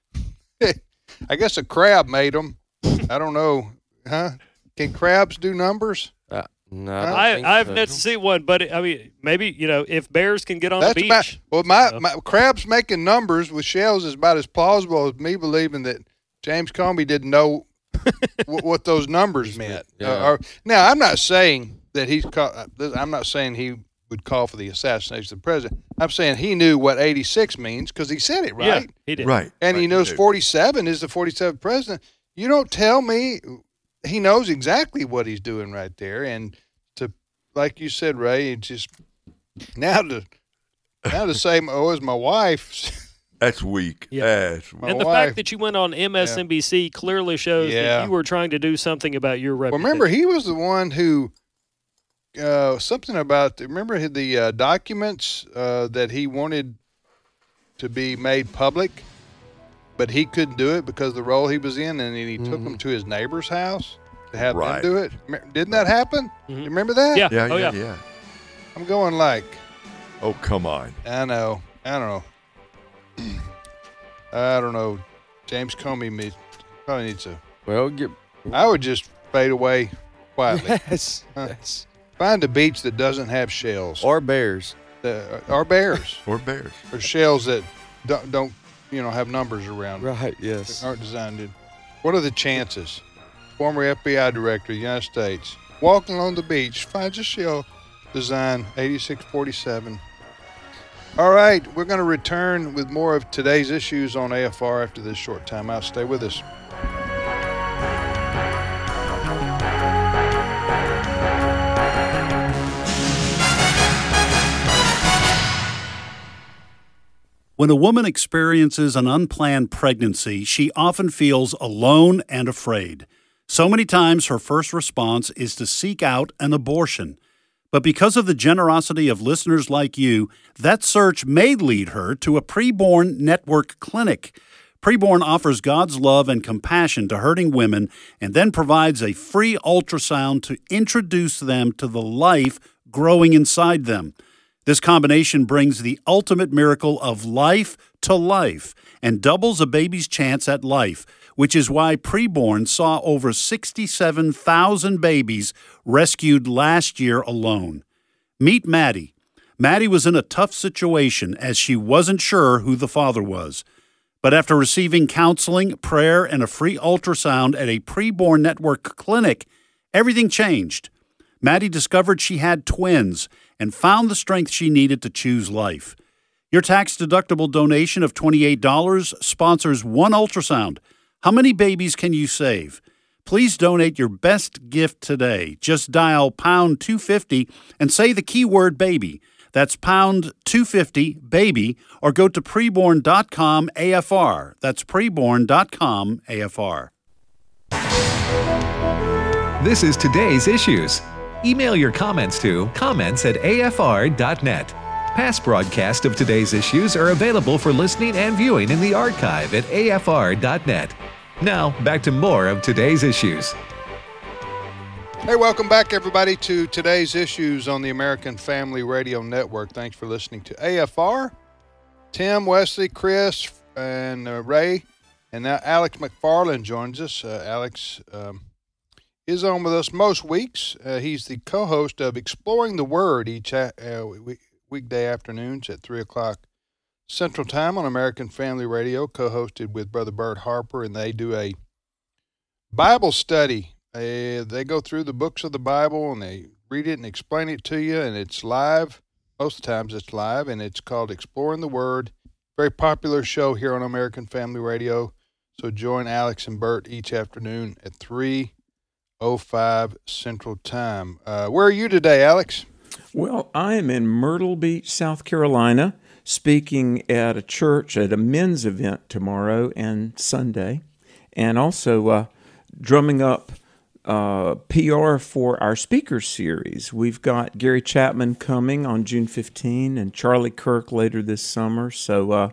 Speaker 3: I guess a crab made them. I don't know, huh? Can crabs do numbers?
Speaker 4: Uh, no,
Speaker 3: Huh?
Speaker 4: I, don't
Speaker 5: I,
Speaker 4: think
Speaker 5: I've
Speaker 4: so.
Speaker 5: yet to see one, but I mean, maybe, you know, if bears can get on
Speaker 3: That's
Speaker 5: the beach.
Speaker 3: about well. My,
Speaker 5: So-
Speaker 3: my crabs making numbers with shells is about as plausible as me believing that James Comey didn't know what, what those numbers meant.
Speaker 4: Yeah.
Speaker 3: Uh, or, now, I'm not saying that he's. Call, I'm not saying he would call for the assassination of the president. I'm saying he knew what eighty-six means because he said it,
Speaker 5: Yeah,
Speaker 3: right?
Speaker 5: he did.
Speaker 6: right.
Speaker 3: And
Speaker 6: right,
Speaker 3: he knows
Speaker 6: do.
Speaker 3: forty-seven is the forty-seventh president. You don't tell me he knows exactly what he's doing right there. And to, like you said, Ray, it's just now to now to say, oh, it's my wife.
Speaker 6: That's weak.
Speaker 5: Yeah.
Speaker 6: That's
Speaker 3: My
Speaker 5: And the
Speaker 3: wife.
Speaker 5: fact that you went on M S N B C clearly shows
Speaker 3: Yeah.
Speaker 5: that you were trying to do something about your
Speaker 3: Well,
Speaker 5: reputation.
Speaker 3: remember, he was the one who uh, something about. Remember the uh, documents uh, that he wanted to be made public, but he couldn't do it because of the role he was in, and then he took them to his neighbor's house to have
Speaker 6: Right.
Speaker 3: them do it. Rem- Didn't that happen?
Speaker 5: Mhm.
Speaker 3: You remember that?
Speaker 5: Yeah.
Speaker 6: yeah,
Speaker 5: Oh,
Speaker 6: yeah,
Speaker 5: yeah.
Speaker 6: yeah.
Speaker 3: I'm going like,
Speaker 6: Oh, come on.
Speaker 3: I know, I don't know, I don't know. James Comey me- probably needs to.
Speaker 4: Well, get,
Speaker 3: I would just fade away quietly.
Speaker 4: yes,
Speaker 3: Huh.
Speaker 4: yes.
Speaker 3: Find a beach that doesn't have shells.
Speaker 4: Or bears.
Speaker 3: Uh, or bears,
Speaker 6: Or bears.
Speaker 3: or shells that don't, don't, you know, have numbers around,
Speaker 4: Right,
Speaker 3: that
Speaker 4: yes.
Speaker 3: aren't designed to. What are the chances? Former F B I director of the United States walking on the beach finds a shell design, eighty-six forty-seven. All right, we're going to return with more of today's issues on A F R after this short time out. Stay with us.
Speaker 10: When a woman experiences an unplanned pregnancy, she often feels alone and afraid. So many times her first response is to seek out an abortion. But because of the generosity of listeners like you, that search may lead her to a Preborn Network clinic. Preborn offers God's love and compassion to hurting women and then provides a free ultrasound to introduce them to the life growing inside them. This combination brings the ultimate miracle of life to life and doubles a baby's chance at life, which is why Preborn saw over sixty-seven thousand babies rescued last year alone. Meet Maddie. Maddie was in a tough situation as she wasn't sure who the father was. But after receiving counseling, prayer, and a free ultrasound at a Preborn Network clinic, everything changed. Maddie discovered she had twins and found the strength she needed to choose life. Your tax-deductible donation of twenty-eight dollars sponsors one ultrasound. How many babies can you save? Please donate your best gift today. Just dial pound two fifty and say the keyword baby. That's pound two fifty baby, or go to preborn dot com A F R. That's preborn dot com A F R.
Speaker 2: This is today's issues. Email your comments to comments at A F R dot net. Past broadcasts of today's issues are available for listening and viewing in the archive at A F R dot net. Now, back to more of today's issues.
Speaker 3: Hey, welcome back, everybody, to today's issues on the American Family Radio Network. Thanks for listening to A F R. Tim, Wesley, Chris, and uh, Ray, and now Alex McFarland joins us. Uh, Alex um, is on with us most weeks. Uh, he's the co-host of Exploring the Word each uh, week, weekday afternoons at three o'clock Central Time on American Family Radio, co-hosted with Brother Bert Harper, and they do a Bible study. They, they go through the books of the Bible, and they read it and explain it to you, and it's live. Most of the times it's live, and it's called Exploring the Word. Very popular show here on American Family Radio. So join Alex and Bert each afternoon at three oh five Central Time. Uh, where are you today, Alex?
Speaker 11: Well, I am in Myrtle Beach, South Carolina, speaking at a church at a men's event tomorrow and Sunday, and also uh, drumming up uh, P R for our speaker series. We've got Gary Chapman coming on June fifteenth and Charlie Kirk later this summer. So uh,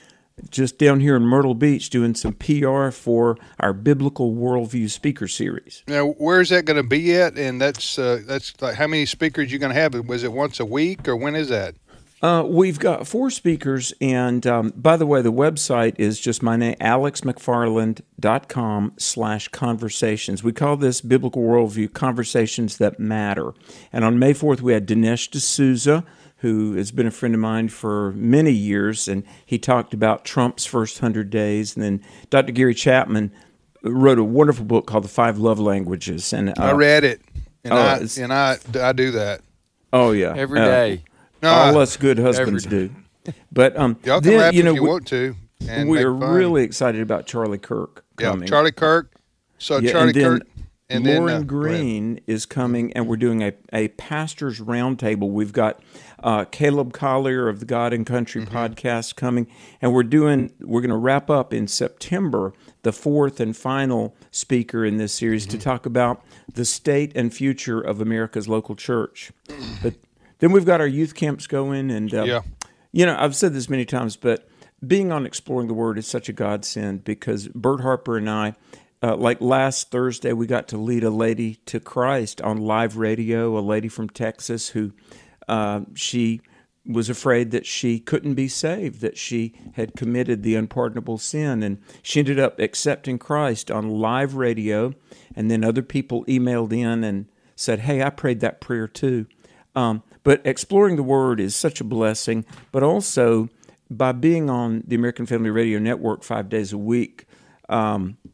Speaker 11: just down here in Myrtle Beach doing some P R for our Biblical Worldview speaker series.
Speaker 3: Now, where's that going to be at? And that's uh, that's like how many speakers you going to have? Was it once a week, or when is that?
Speaker 11: Uh, we've got four speakers, and um, by the way, the website is just my name, alex mcfarland dot com slash conversations. We call this Biblical Worldview Conversations That Matter. And on May fourth, we had Dinesh D'Souza, who has been a friend of mine for many years, and he talked about Trump's first hundred days. And then Doctor Gary Chapman wrote a wonderful book called The Five Love Languages. And uh,
Speaker 3: I read it, and,
Speaker 11: oh,
Speaker 3: I, and I, I do that.
Speaker 11: Oh, yeah.
Speaker 4: Every
Speaker 11: uh,
Speaker 4: day.
Speaker 3: No,
Speaker 11: all us good husbands do. But um,
Speaker 3: y'all can
Speaker 11: then,
Speaker 3: laugh
Speaker 11: you know,
Speaker 3: if you
Speaker 11: we,
Speaker 3: want to. And
Speaker 11: we are
Speaker 3: make fun.
Speaker 11: really excited about Charlie Kirk coming.
Speaker 3: Yeah, Charlie Kirk. So
Speaker 11: Yeah,
Speaker 3: Charlie
Speaker 11: and then
Speaker 3: Kirk. And
Speaker 11: Lauren
Speaker 3: then, uh,
Speaker 11: Green is coming, and we're doing a, a pastor's roundtable. We've got uh, Caleb Collier of the God and Country
Speaker 3: Mm-hmm.
Speaker 11: podcast coming, and we're doing we're going to wrap up in September the fourth and final speaker in this series
Speaker 3: Mm-hmm.
Speaker 11: to talk about the state and future of America's local church. But then we've got our youth camps going, and uh,
Speaker 3: Yeah.
Speaker 11: you know, I've said this many times, but being on Exploring the Word is such a godsend because Bert Harper and I, uh, like last Thursday, we got to lead a lady to Christ on live radio, a lady from Texas who uh, she was afraid that she couldn't be saved, that she had committed the unpardonable sin, and she ended up accepting Christ on live radio, and then other people emailed in and said, hey, I prayed that prayer too. Um, but Exploring the Word is such a blessing, but also by being on the American Family Radio Network five days a week, um,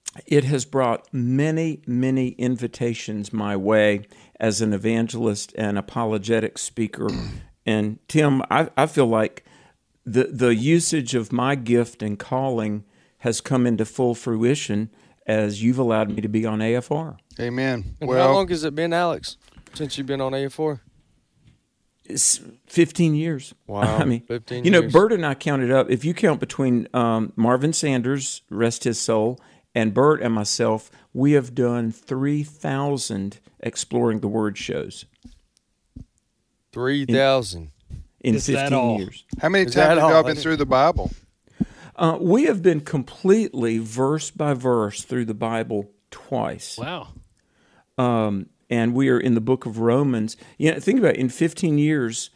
Speaker 11: it has brought many, many invitations my way as an evangelist and apologetic speaker. And Tim, I, I feel like the the usage of my gift and calling has come into full fruition as you've allowed me to be on A F R.
Speaker 3: Amen.
Speaker 4: And
Speaker 3: well,
Speaker 4: how long has it been, Alex, since you've been on A F R?
Speaker 11: It's fifteen years.
Speaker 4: Wow,
Speaker 11: I mean,
Speaker 4: fifteen
Speaker 11: you know,
Speaker 4: years.
Speaker 11: Bert and I counted up. If you count between um, Marvin Sanders, rest his soul, and Bert and myself, we have done three thousand Exploring the Word shows.
Speaker 4: three thousand.
Speaker 11: In, in
Speaker 5: Is that
Speaker 11: fifteen
Speaker 5: all?
Speaker 11: years.
Speaker 3: how many
Speaker 4: Is
Speaker 3: times
Speaker 4: that
Speaker 3: have y'all
Speaker 4: all?
Speaker 3: been through the Bible?
Speaker 11: Uh, we have been completely verse by verse through the Bible twice.
Speaker 5: Wow.
Speaker 11: Um, and we are in the book of Romans. You know, think about it. In fifteen years,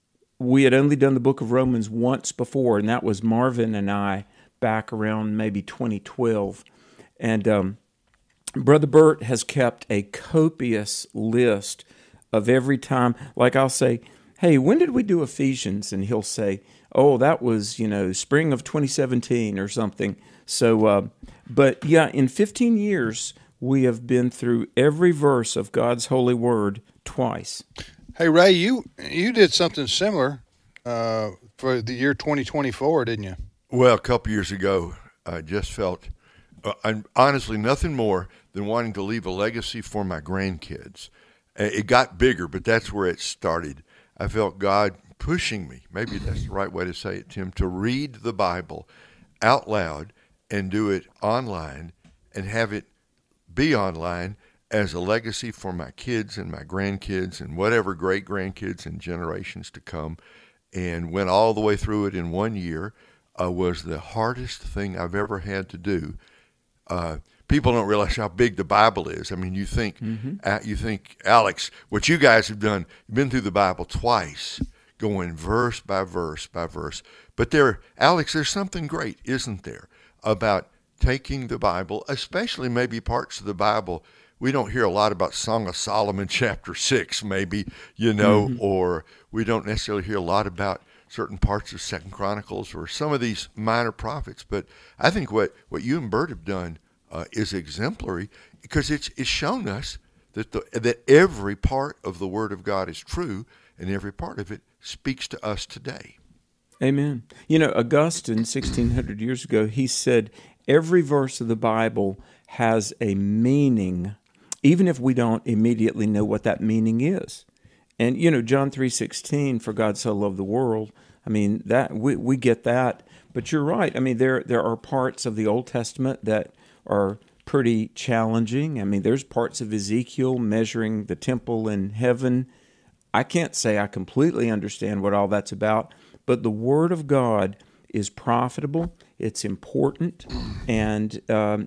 Speaker 11: we had only done the book of Romans once before, and that was Marvin and I back around maybe twenty twelve. And um, Brother Bert has kept a copious list of every time. Like I'll say, hey, when did we do Ephesians? And he'll say, oh, that was, you know, spring of twenty seventeen or something. So, uh, but yeah, in fifteen years, we have been through every verse of God's holy word twice.
Speaker 3: Hey, Ray, you you did something similar uh, for the year twenty twenty-four, didn't you?
Speaker 6: Well, a couple years ago, I just felt, uh, I'm honestly, nothing more than wanting to leave a legacy for my grandkids. Uh, It got bigger, but that's where it started. I felt God pushing me, maybe that's the right way to say it, Tim, to read the Bible out loud and do it online and have it be online as a legacy for my kids and my grandkids and whatever great-grandkids and generations to come. And went all the way through it in one year. Uh, was the hardest thing I've ever had to do. Uh, people don't realize how big the Bible is. I mean, you think,
Speaker 11: Mm-hmm.
Speaker 6: uh, you think, Alex, what you guys have done, you've been through the Bible twice, going verse by verse by verse. But there, Alex, there's something great, isn't there, about taking the Bible, especially maybe parts of the Bible. We don't hear a lot about Song of Solomon chapter six, maybe, you know,
Speaker 11: Mm-hmm.
Speaker 6: or we don't necessarily hear a lot about certain parts of Second Chronicles or some of these minor prophets. But I think what, what you and Bert have done uh, is exemplary, because it's it's shown us that the that every part of the Word of God is true, and every part of it speaks to us today.
Speaker 11: Amen. You know, Augustine, sixteen hundred years ago, he said, every verse of the Bible has a meaning, even if we don't immediately know what that meaning is. And, you know, John three sixteen, for God so loved the world, I mean, that we, we get that. But you're right. I mean, there there are parts of the Old Testament that are pretty challenging. I mean, there's parts of Ezekiel measuring the temple in heaven. I can't say I completely understand what all that's about, but the Word of God is profitable, it's important, and um,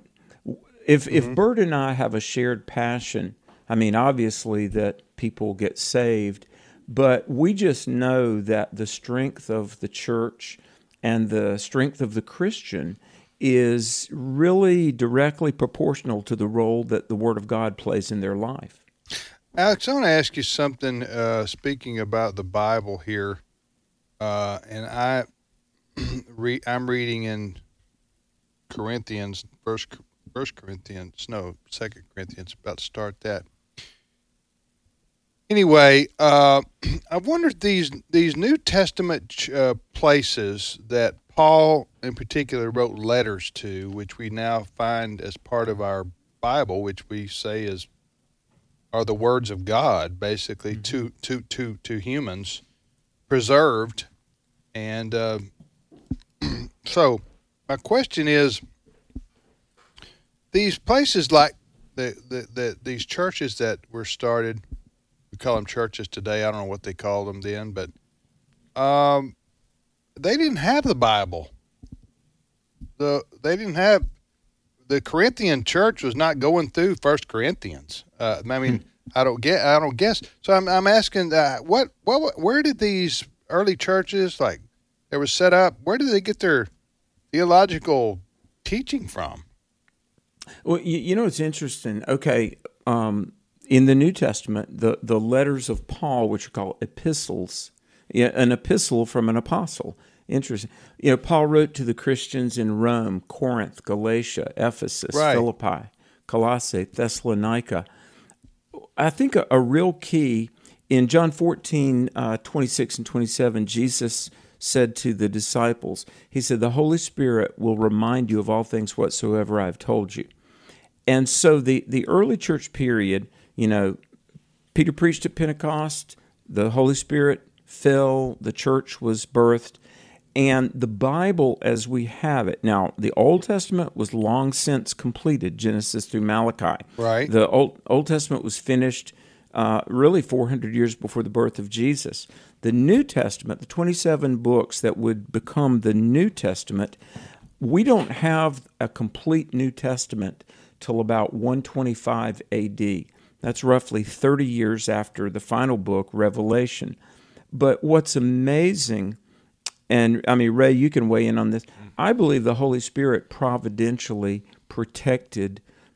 Speaker 11: if
Speaker 3: Mm-hmm.
Speaker 11: if Bert and I have a shared passion, I mean, obviously that people get saved, but we just know that the strength of the church and the strength of the Christian is really directly proportional to the role that the Word of God plays in their life.
Speaker 3: Alex, I want to ask you something. Uh, speaking about the Bible here, uh, and I, re- I'm reading in Corinthians, First, First Corinthians, no, Second Corinthians. About to start that. Anyway, uh, I wonder if these these New Testament uh, places that Paul, in particular, wrote letters to, which we now find as part of our Bible, which we say is are the words of God, basically, mm-hmm. to to to to humans, preserved, and uh, so my question is: these places like the, the the these churches that were started, we call them churches today. I don't know what they called them then, but um, they didn't have the Bible. The they didn't have. The Corinthian church was not going through First Corinthians. Uh, I mean, I don't get. I don't guess. So I'm. I'm asking. Uh, what? What? Where did these early churches, like, they were set up? Where did they get their theological teaching from?
Speaker 11: Well, you, you know, it's interesting. Okay, um, in the New Testament, the the letters of Paul, which are called epistles, yeah, an epistle from an apostle. Interesting. You know, Paul wrote to the Christians in Rome, Corinth, Galatia, Ephesus,
Speaker 3: Right.
Speaker 11: Philippi, Colossae, Thessalonica. I think a, a real key in John fourteen, uh, twenty-six and twenty-seven, Jesus said to the disciples, he said, the Holy Spirit will remind you of all things whatsoever I have told you. And so the, the early church period, you know, Peter preached at Pentecost, the Holy Spirit fell, the church was birthed, and the Bible as we have it. Now, the Old Testament was long since completed, Genesis through Malachi.
Speaker 3: Right.
Speaker 11: The Old, Old Testament was finished uh, really four hundred years before the birth of Jesus. The New Testament, the twenty-seven books that would become the New Testament, we don't have a complete New Testament till about one twenty-five A D. That's roughly thirty years after the final book, Revelation. But what's amazing, and I mean, Ray, you can weigh in on this, I believe the Holy Spirit providentially protected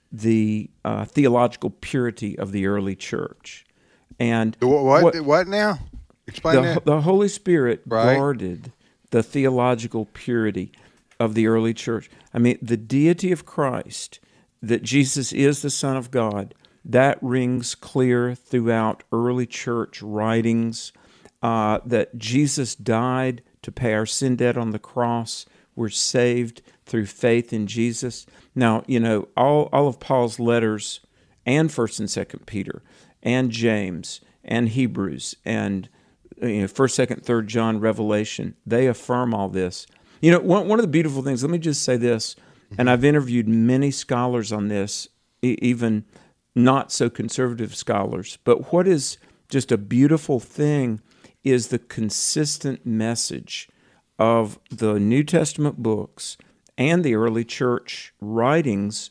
Speaker 11: the uh, theological purity of the early church. And
Speaker 3: What? What,
Speaker 11: what-
Speaker 3: what now? Explain
Speaker 11: the,
Speaker 3: that.
Speaker 11: the Holy Spirit
Speaker 3: Right.
Speaker 11: guarded the theological purity of the early church. I mean, the deity of Christ, that Jesus is the Son of God, that rings clear throughout early church writings, uh, that Jesus died to pay our sin debt on the cross. We're saved through faith in Jesus. Now, you know, all, all of Paul's letters, and First and Second Peter, and James, and Hebrews, and you know, First, Second, Third John, Revelation, they affirm all this. You know, one, one of the beautiful things, let me just say this, and I've interviewed many scholars on this, e- even not so conservative scholars, but what is just a beautiful thing is the consistent message of the New Testament books and the early church writings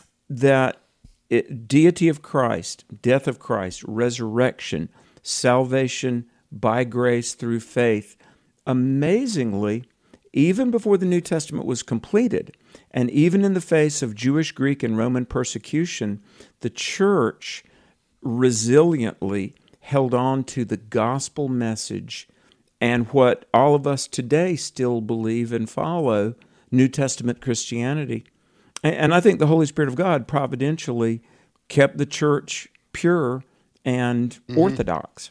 Speaker 11: that it, deity of Christ, death of Christ, resurrection, salvation by grace through faith, amazingly, even before the New Testament was completed, and even in the face of Jewish, Greek, and Roman persecution, the church resiliently held on to the gospel message and what all of us today still believe and follow, New Testament Christianity. And I think the Holy Spirit of God providentially kept the church pure and mm-hmm. orthodox.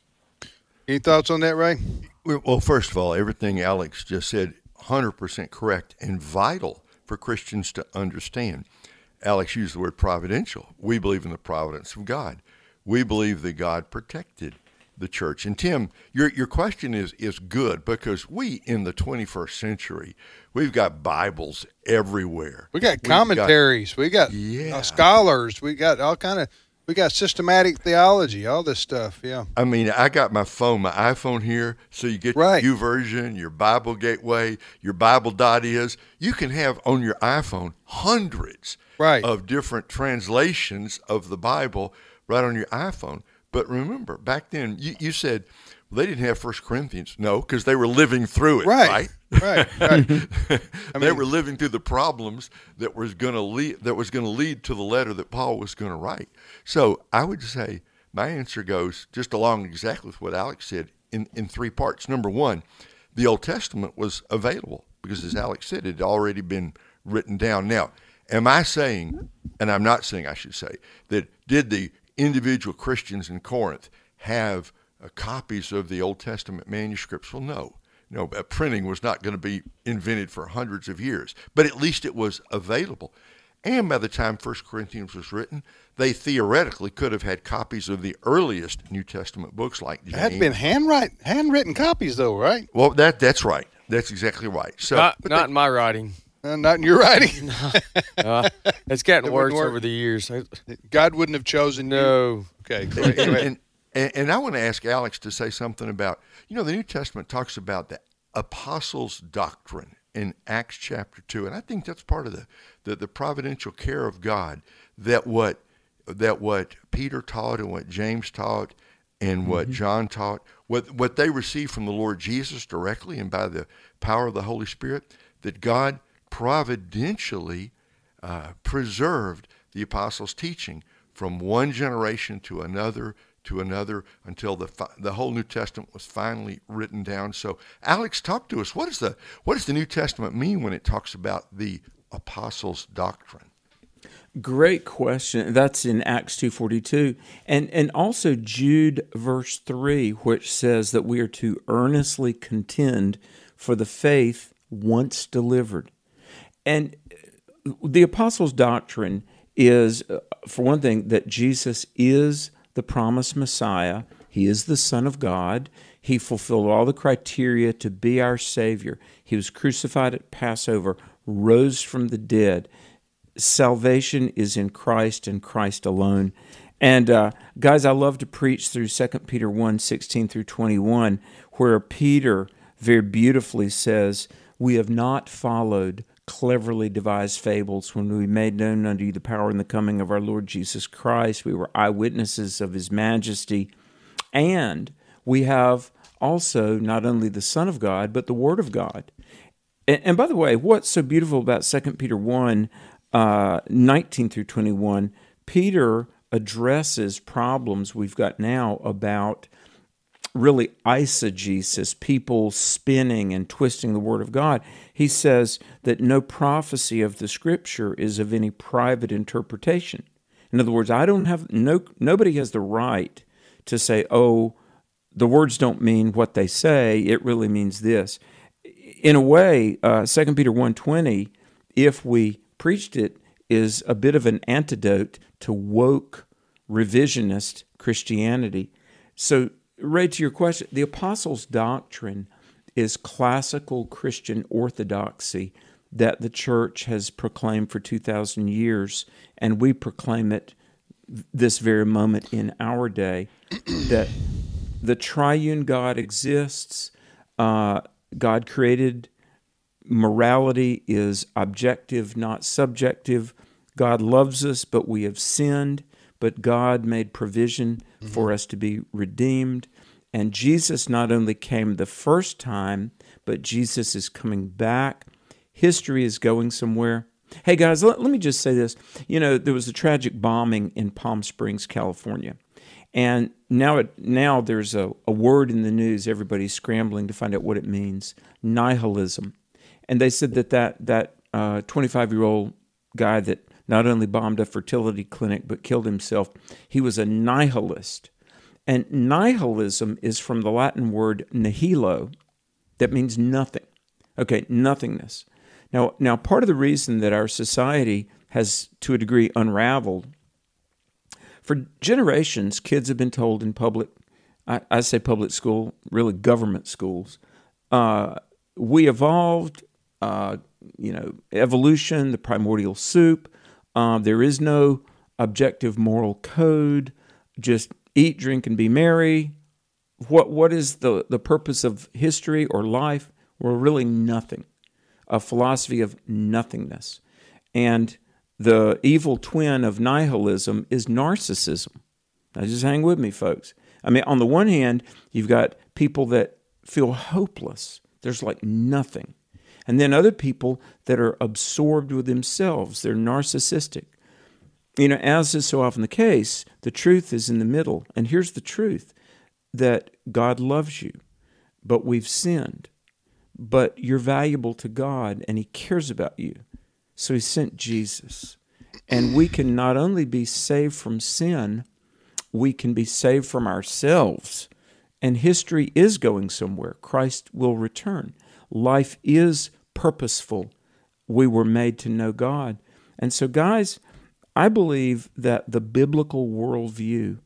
Speaker 3: Any thoughts on that, Ray?
Speaker 6: Well, first of all, everything Alex just said, one hundred percent correct and vital for Christians to understand. Alex used the word providential. We believe in the providence of God. We believe that God protected the church. And Tim, your your question is is good because we in the twenty-first century, we've got Bibles everywhere.
Speaker 3: We got commentaries. We got,
Speaker 6: we got
Speaker 3: uh,
Speaker 6: yeah.
Speaker 3: scholars. We got all kind of. We got systematic theology. All this stuff. Yeah.
Speaker 6: I mean, I got my phone, my iPhone here, so you get
Speaker 3: right.
Speaker 6: your YouVersion, your Bible Gateway, your Bible dot is. You can have on your iPhone hundreds
Speaker 3: right.
Speaker 6: of different translations of the Bible right on your iPhone. But remember, back then, you, you said, well, they didn't have First Corinthians. No, because they were living through it,
Speaker 3: right?
Speaker 6: Right,
Speaker 3: right. right.
Speaker 6: I mean, they were living through the problems that was going to lead that was going to lead to the letter that Paul was going to write. So I would say my answer goes just along exactly with what Alex said in, in three parts. Number one, the Old Testament was available because, as Alex said, it had already been written down. Now, am I saying, and I'm not saying I should say, that did the individual Christians in Corinth have uh, copies of the Old Testament manuscripts? Well, no. No, uh, printing was not going to be invented for hundreds of years, but at least it was available. And by the time First Corinthians was written, they theoretically could have had copies of the earliest New Testament books like James.
Speaker 3: It had been handwrite, handwritten copies, though, right?
Speaker 6: Well, that that's right. That's exactly right. So,
Speaker 4: not not
Speaker 6: they,
Speaker 4: in my writing.
Speaker 3: Uh, not in your writing.
Speaker 4: no. uh, it's gotten
Speaker 3: it
Speaker 4: worse
Speaker 3: work.
Speaker 4: over the years.
Speaker 3: God wouldn't have chosen
Speaker 4: no.
Speaker 3: you. Okay.
Speaker 6: and, and, and, and I want to ask Alex to say something about, you know, the New Testament talks about the apostles' doctrine in Acts chapter two, and I think that's part of the, the, the providential care of God, that what that what Peter taught and what James taught and mm-hmm. what John taught, what what they received from the Lord Jesus directly and by the power of the Holy Spirit, that God providentially uh, preserved the apostles' teaching from one generation to another to another until the fi- the whole New Testament was finally written down. So, Alex, talk to us. What is the what does the New Testament mean when it talks about the apostles' doctrine?
Speaker 11: Great question. That's in Acts two forty-two, and and also Jude verse three, which says that we are to earnestly contend for the faith once delivered. And the apostles' doctrine is, uh, for one thing, that Jesus is the promised Messiah. He is the Son of God. He fulfilled all the criteria to be our Savior. He was crucified at Passover, rose from the dead. Salvation is in Christ and Christ alone. And uh, guys, I love to preach through Second Peter one, sixteen through twenty-one, where Peter very beautifully says, "We have not followed cleverly devised fables when we made known unto you the power and the coming of our Lord Jesus Christ. We were eyewitnesses of his majesty. And we have also not only the Son of God, but the Word of God." And, and by the way, what's so beautiful about Second Peter one, uh, nineteen through twenty-one, Peter addresses problems we've got now about really eisegesis, people spinning and twisting the Word of God. He says that no prophecy of the Scripture is of any private interpretation. In other words, I don't have, no, nobody has the right to say, oh, the words don't mean what they say, it really means this. In a way, uh, Second Peter one twenty, if we preached it, is a bit of an antidote to woke, revisionist Christianity. So, Ray, to your question, the apostles' doctrine is classical Christian orthodoxy that the church has proclaimed for two thousand years, and we proclaim it this very moment in our day, that the triune God exists, uh, God created, morality is objective, not subjective, God loves us, but we have sinned, but God made provision mm-hmm. for us to be redeemed. And Jesus not only came the first time, but Jesus is coming back. History is going somewhere. Hey, guys, let, let me just say this. You know, there was a tragic bombing in Palm Springs, California. And now it, now there's a, a word in the news. Everybody's scrambling to find out what it means. Nihilism. And they said that that, that uh, twenty-five-year-old guy that not only bombed a fertility clinic but killed himself, he was a nihilist. And nihilism is from the Latin word nihilo, that means nothing. Okay, nothingness. Now, now part of the reason that our society has, to a degree, unraveled, for generations, kids have been told in public, I, I say public school, really government schools, uh, we evolved, uh, you know, evolution, the primordial soup, um, there is no objective moral code, just eat, drink, and be merry. What what is the, the purpose of history or life? Well, really nothing. A philosophy of nothingness. And the evil twin of nihilism is narcissism. Now just hang with me, folks. I mean, on the one hand, you've got people that feel hopeless. There's like nothing. And then other people that are absorbed with themselves. They're narcissistic. You know, as is so often the case, the truth is in the middle. And here's the truth, that God loves you, but we've sinned. But you're valuable to God, and he cares about you. So he sent Jesus. And we can not only be saved from sin, we can be saved from ourselves. And history is going somewhere. Christ will return. Life is purposeful. We were made to know God. And so, guys, I believe that the biblical worldview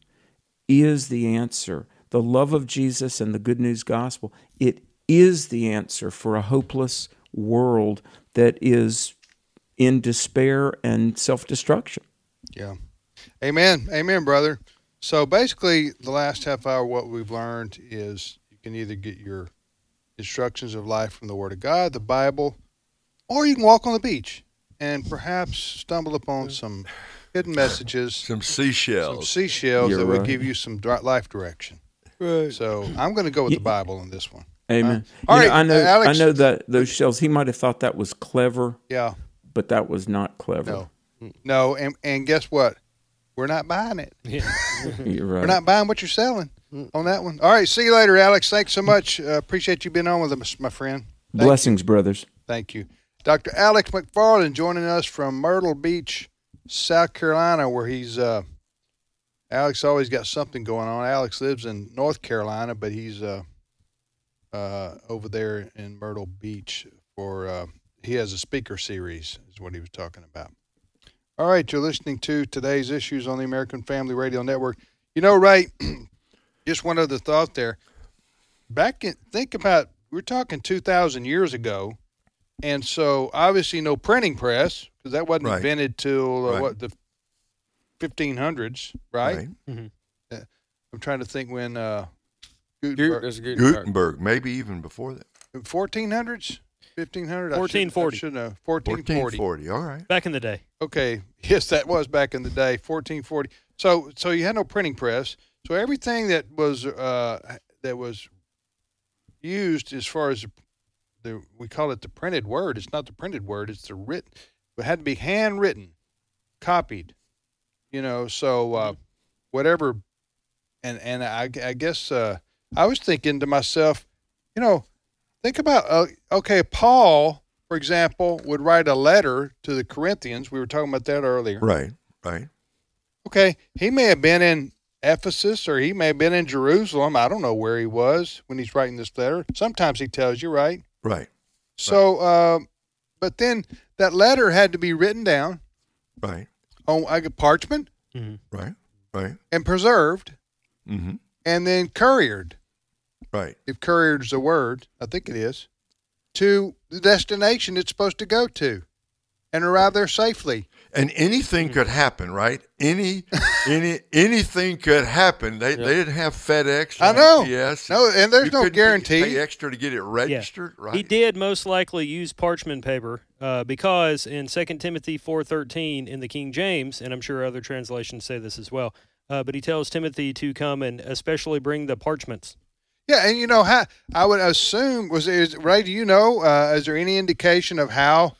Speaker 11: is the answer. The love of Jesus and the good news gospel, it is the answer for a hopeless world that is in despair and self-destruction.
Speaker 3: Yeah. Amen. Amen, brother. So basically, the last half hour, what we've learned is you can either get your instructions of life from the Word of God, the Bible, or you can walk on the beach and perhaps stumble upon some hidden messages.
Speaker 6: Some seashells.
Speaker 3: Some seashells
Speaker 11: You're
Speaker 3: that
Speaker 11: right.
Speaker 3: will give you some dri- life direction.
Speaker 6: Right.
Speaker 3: So I'm going to go with the Bible on this one.
Speaker 11: Amen.
Speaker 3: Uh, all
Speaker 11: You
Speaker 3: right,
Speaker 11: know, I know.
Speaker 3: uh, Alex.
Speaker 11: I know that those shells. He might have thought that was clever,
Speaker 3: Yeah.
Speaker 11: but that was not clever.
Speaker 3: No. No. And, and guess what? we're not buying it.
Speaker 5: Yeah.
Speaker 11: You're right.
Speaker 3: We're not buying what you're selling on that one. All right, see you later, Alex. Thanks so much. Uh, appreciate you being on with us, my friend. Thank
Speaker 11: Blessings,
Speaker 3: you.
Speaker 11: brothers.
Speaker 3: Thank you. Doctor Alex McFarland joining us from Myrtle Beach, South Carolina, where he's uh, Alex always got something going on. Alex lives in North Carolina, but he's uh, uh, over there in Myrtle Beach for uh, he has a speaker series, is what he was talking about. All right, you're listening to Today's Issues on the American Family Radio Network. You know, Ray, just one other thought there. Back in, think about, we're talking two thousand years ago, and so obviously no printing press, because that wasn't
Speaker 6: Right.
Speaker 3: invented till, uh,
Speaker 6: Right.
Speaker 3: what, the fifteen hundreds, right?
Speaker 6: Right.
Speaker 5: Mm-hmm.
Speaker 3: Uh, I'm trying to think when uh,
Speaker 4: Gut-
Speaker 3: Gutenberg,
Speaker 4: there's a Gutenberg.
Speaker 6: Gutenberg, maybe even before that.
Speaker 3: fourteen hundreds? fifteen hundred?
Speaker 5: fourteen forty.
Speaker 3: I should know. fourteen forty.
Speaker 6: fourteen forty, all right.
Speaker 5: Back in the day.
Speaker 3: Okay, yes, that was back in the day, fourteen forty. So, so you had no printing press. So everything that was uh, that was used as far as the, the we call it the printed word. It's not the printed word. It's the written. It had to be handwritten, copied. You know, so uh, whatever. And and I, I guess uh, I was thinking to myself, you know, think about uh, okay, Paul, for example, would write a letter to the Corinthians. We were talking about that earlier.
Speaker 6: Right, right.
Speaker 3: Okay, he may have been in Ephesus or he may have been in Jerusalem. I don't know where he was when he's writing this letter. Sometimes he tells you, right?
Speaker 6: Right.
Speaker 3: So, uh, but then that letter had to be written down
Speaker 6: Right.
Speaker 3: on like a parchment
Speaker 5: Mm-hmm.
Speaker 6: Right. Right.
Speaker 3: and preserved
Speaker 6: Mm-hmm.
Speaker 3: and then couriered,
Speaker 6: Right.
Speaker 3: if couriered is a word, I think it is, to the destination it's supposed to go to and arrive there safely.
Speaker 6: And anything could happen, right? Any, any, anything could happen. They, they didn't have FedEx. Or
Speaker 3: I know.
Speaker 6: U P S.
Speaker 3: No, and there's
Speaker 6: You
Speaker 3: no
Speaker 6: couldn't
Speaker 3: guarantee.
Speaker 6: Pay extra to get it registered, right?
Speaker 5: He did most likely use parchment paper uh, because in Second Timothy four thirteen in the King James, and I'm sure other translations say this as well, uh, but he tells Timothy to come and especially bring the parchments.
Speaker 3: Yeah, and you know how I would assume was is Ray. Do you know? Uh, is there any indication of how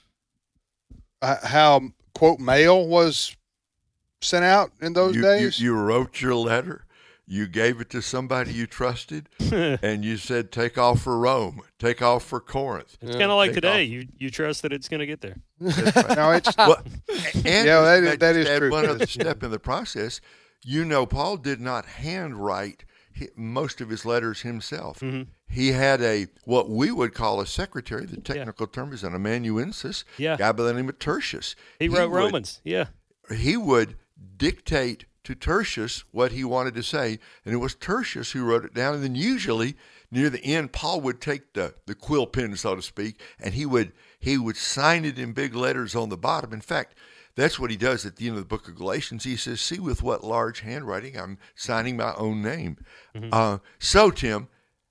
Speaker 3: uh, how quote mail was sent out in those
Speaker 6: you,
Speaker 3: days?
Speaker 6: You, you wrote your letter. You gave it to somebody you trusted, and you said, "Take off for Rome. Take off for Corinth."
Speaker 5: It's kind of like
Speaker 6: Take
Speaker 5: today.
Speaker 6: off.
Speaker 5: You you trust that it's going to get there.
Speaker 3: No, it's
Speaker 6: Well, and
Speaker 3: Yeah, that-
Speaker 6: just
Speaker 3: that is
Speaker 6: add
Speaker 3: true.
Speaker 6: one
Speaker 3: That
Speaker 6: other
Speaker 3: is true.
Speaker 6: step in the process. You know, Paul did not handwrite hi- most of his letters himself.
Speaker 5: Mm-hmm.
Speaker 6: He had a what we would call a secretary. The technical term is an amanuensis.
Speaker 5: Yeah.
Speaker 6: Guy by the name of Tertius.
Speaker 5: He wrote
Speaker 6: would-
Speaker 5: Romans. Yeah.
Speaker 6: He would dictate to Tertius what he wanted to say, and it was Tertius who wrote it down. And then usually near the end, Paul would take the, the quill pen, so to speak, and he would he would sign it in big letters on the bottom. In fact, that's what he does at the end of the book of Galatians. He says, "See with what large handwriting I'm signing my own name."
Speaker 5: Mm-hmm.
Speaker 6: Uh, so, Tim,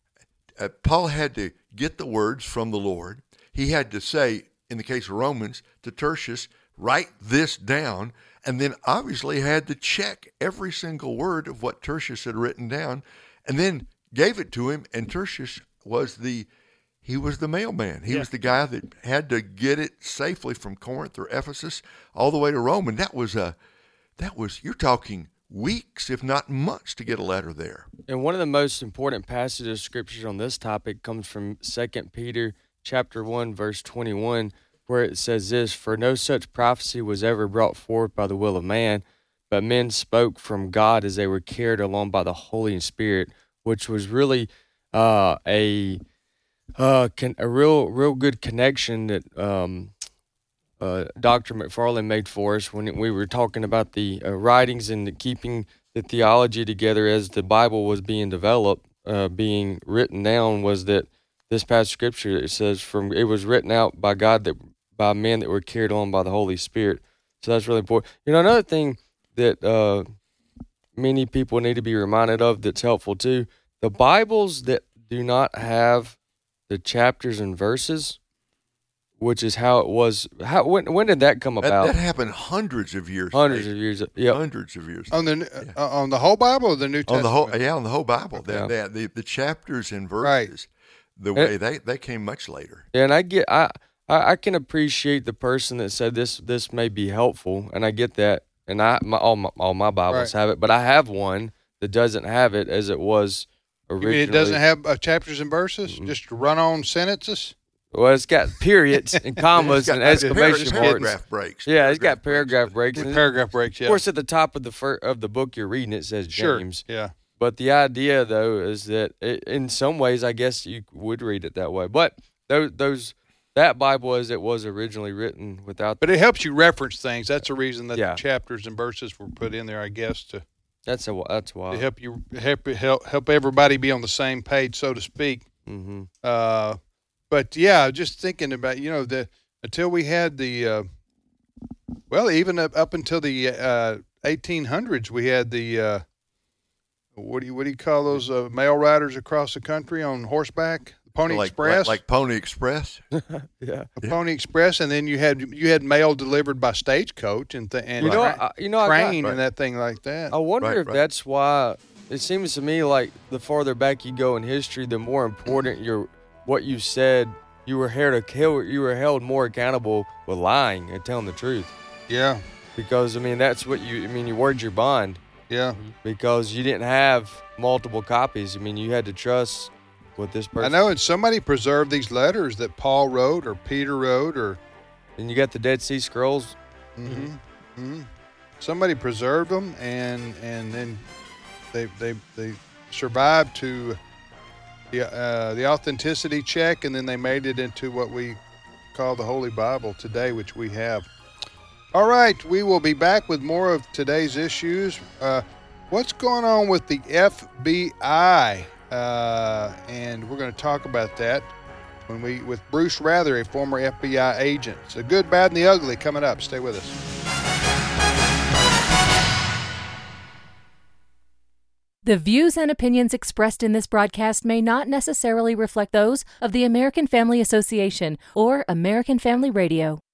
Speaker 6: uh, Paul had to get the words from the Lord. He had to say, in the case of Romans, to Tertius, write this down, and then obviously had to check every single word of what Tertius had written down, and then gave it to him. And Tertius was the he was the mailman. He
Speaker 5: Yeah.
Speaker 6: was the guy that had to get it safely from Corinth or Ephesus all the way to Rome. And that was a that was you're talking weeks, if not months, to get a letter there.
Speaker 4: And one of the most important passages of scripture on this topic comes from Second Peter chapter one, verse twenty-one, where it says this, "For no such prophecy was ever brought forth by the will of man, but men spoke from God as they were carried along by the Holy Spirit," which was really uh, a uh, can, a real real good connection that um, uh, Doctor McFarland made for us when we were talking about the uh, writings and the keeping the theology together as the Bible was being developed, uh, being written down. Was that this passage of scripture? It says from it was written out by God that by men that were carried on by the Holy Spirit. So that's really important. You know, another thing that uh, many people need to be reminded of that's helpful too: the Bibles that do not have the chapters and verses, which is how it was. How when when did that come
Speaker 6: That,
Speaker 4: about?
Speaker 6: that happened hundreds of years.
Speaker 4: Hundreds
Speaker 6: later.
Speaker 4: of years. Yeah.
Speaker 6: Hundreds of years.
Speaker 3: on the uh, on the whole Bible or the New Testament?
Speaker 6: On the whole, yeah, on the whole Bible. The,
Speaker 4: Yeah.
Speaker 6: the, the, the chapters and
Speaker 3: Right.
Speaker 6: verses, the way they, they came much later.
Speaker 4: And I get I, I I can appreciate the person that said this this may be helpful, and I get that. and I my, all my all my Bibles
Speaker 3: Right.
Speaker 4: have it, but I have one that doesn't have it as it was
Speaker 3: You
Speaker 4: originally.
Speaker 3: mean it doesn't have uh, chapters and verses, mm-hmm. just run-on sentences?
Speaker 4: Well, it's got periods and commas
Speaker 6: got
Speaker 4: and exclamation marks.
Speaker 6: Paragraph breaks.
Speaker 4: Yeah, it's got paragraph breaks.
Speaker 3: breaks. Paragraph breaks, yeah.
Speaker 4: Of course, at the top of the fir- of the book you're reading, it says James.
Speaker 3: Sure, yeah.
Speaker 4: But the idea, though, is that it, in some ways, I guess you would read it that way. But those, those that Bible, as it was originally written, without.
Speaker 3: But it helps you reference things. That's the reason that
Speaker 4: Yeah.
Speaker 3: the chapters and verses were put in there, I guess, to
Speaker 4: That's a that's why.
Speaker 3: to help you help help help everybody be on the same page, so to speak.
Speaker 4: Mm-hmm.
Speaker 3: Uh, but yeah, just thinking about you know the until we had the uh, well, even up, up until the uh, eighteen hundreds, we had the uh, what do you what do you call those uh, mail riders across the country on horseback? Pony
Speaker 6: like,
Speaker 3: Express,
Speaker 6: like, like Pony Express.
Speaker 4: yeah,
Speaker 3: a Pony Express, and then you had you had mail delivered by stagecoach and th- and
Speaker 4: You know,
Speaker 3: tra-
Speaker 4: I- you know, I got-
Speaker 3: train
Speaker 6: Right.
Speaker 3: and that thing like that.
Speaker 4: I wonder
Speaker 6: Right,
Speaker 4: if
Speaker 6: right.
Speaker 4: that's why it seems to me like the farther back you go in history, the more important your what you said. You were held you were held more accountable with lying and telling the truth.
Speaker 3: Yeah,
Speaker 4: Because I mean that's what you I mean you word your bond
Speaker 3: yeah.
Speaker 4: because you didn't have multiple copies. I mean you had to trust what this person.
Speaker 3: I know, and somebody preserved these letters that Paul wrote or Peter wrote, or
Speaker 4: And you got the Dead Sea Scrolls.
Speaker 3: mm-hmm, mm-hmm. somebody preserved them, and and then they they they survived to the uh, the authenticity check, and then they made it into what we call the Holy Bible today, which we have. All right, we will be back with more of today's issues. Uh, what's going on with the F B I? Uh, and we're going to talk about that when we with Bruce Rather, a former F B I agent. So good, bad, and the ugly coming up. Stay with us.
Speaker 12: The views and opinions expressed in this broadcast may not necessarily reflect those of the American Family Association or American Family Radio.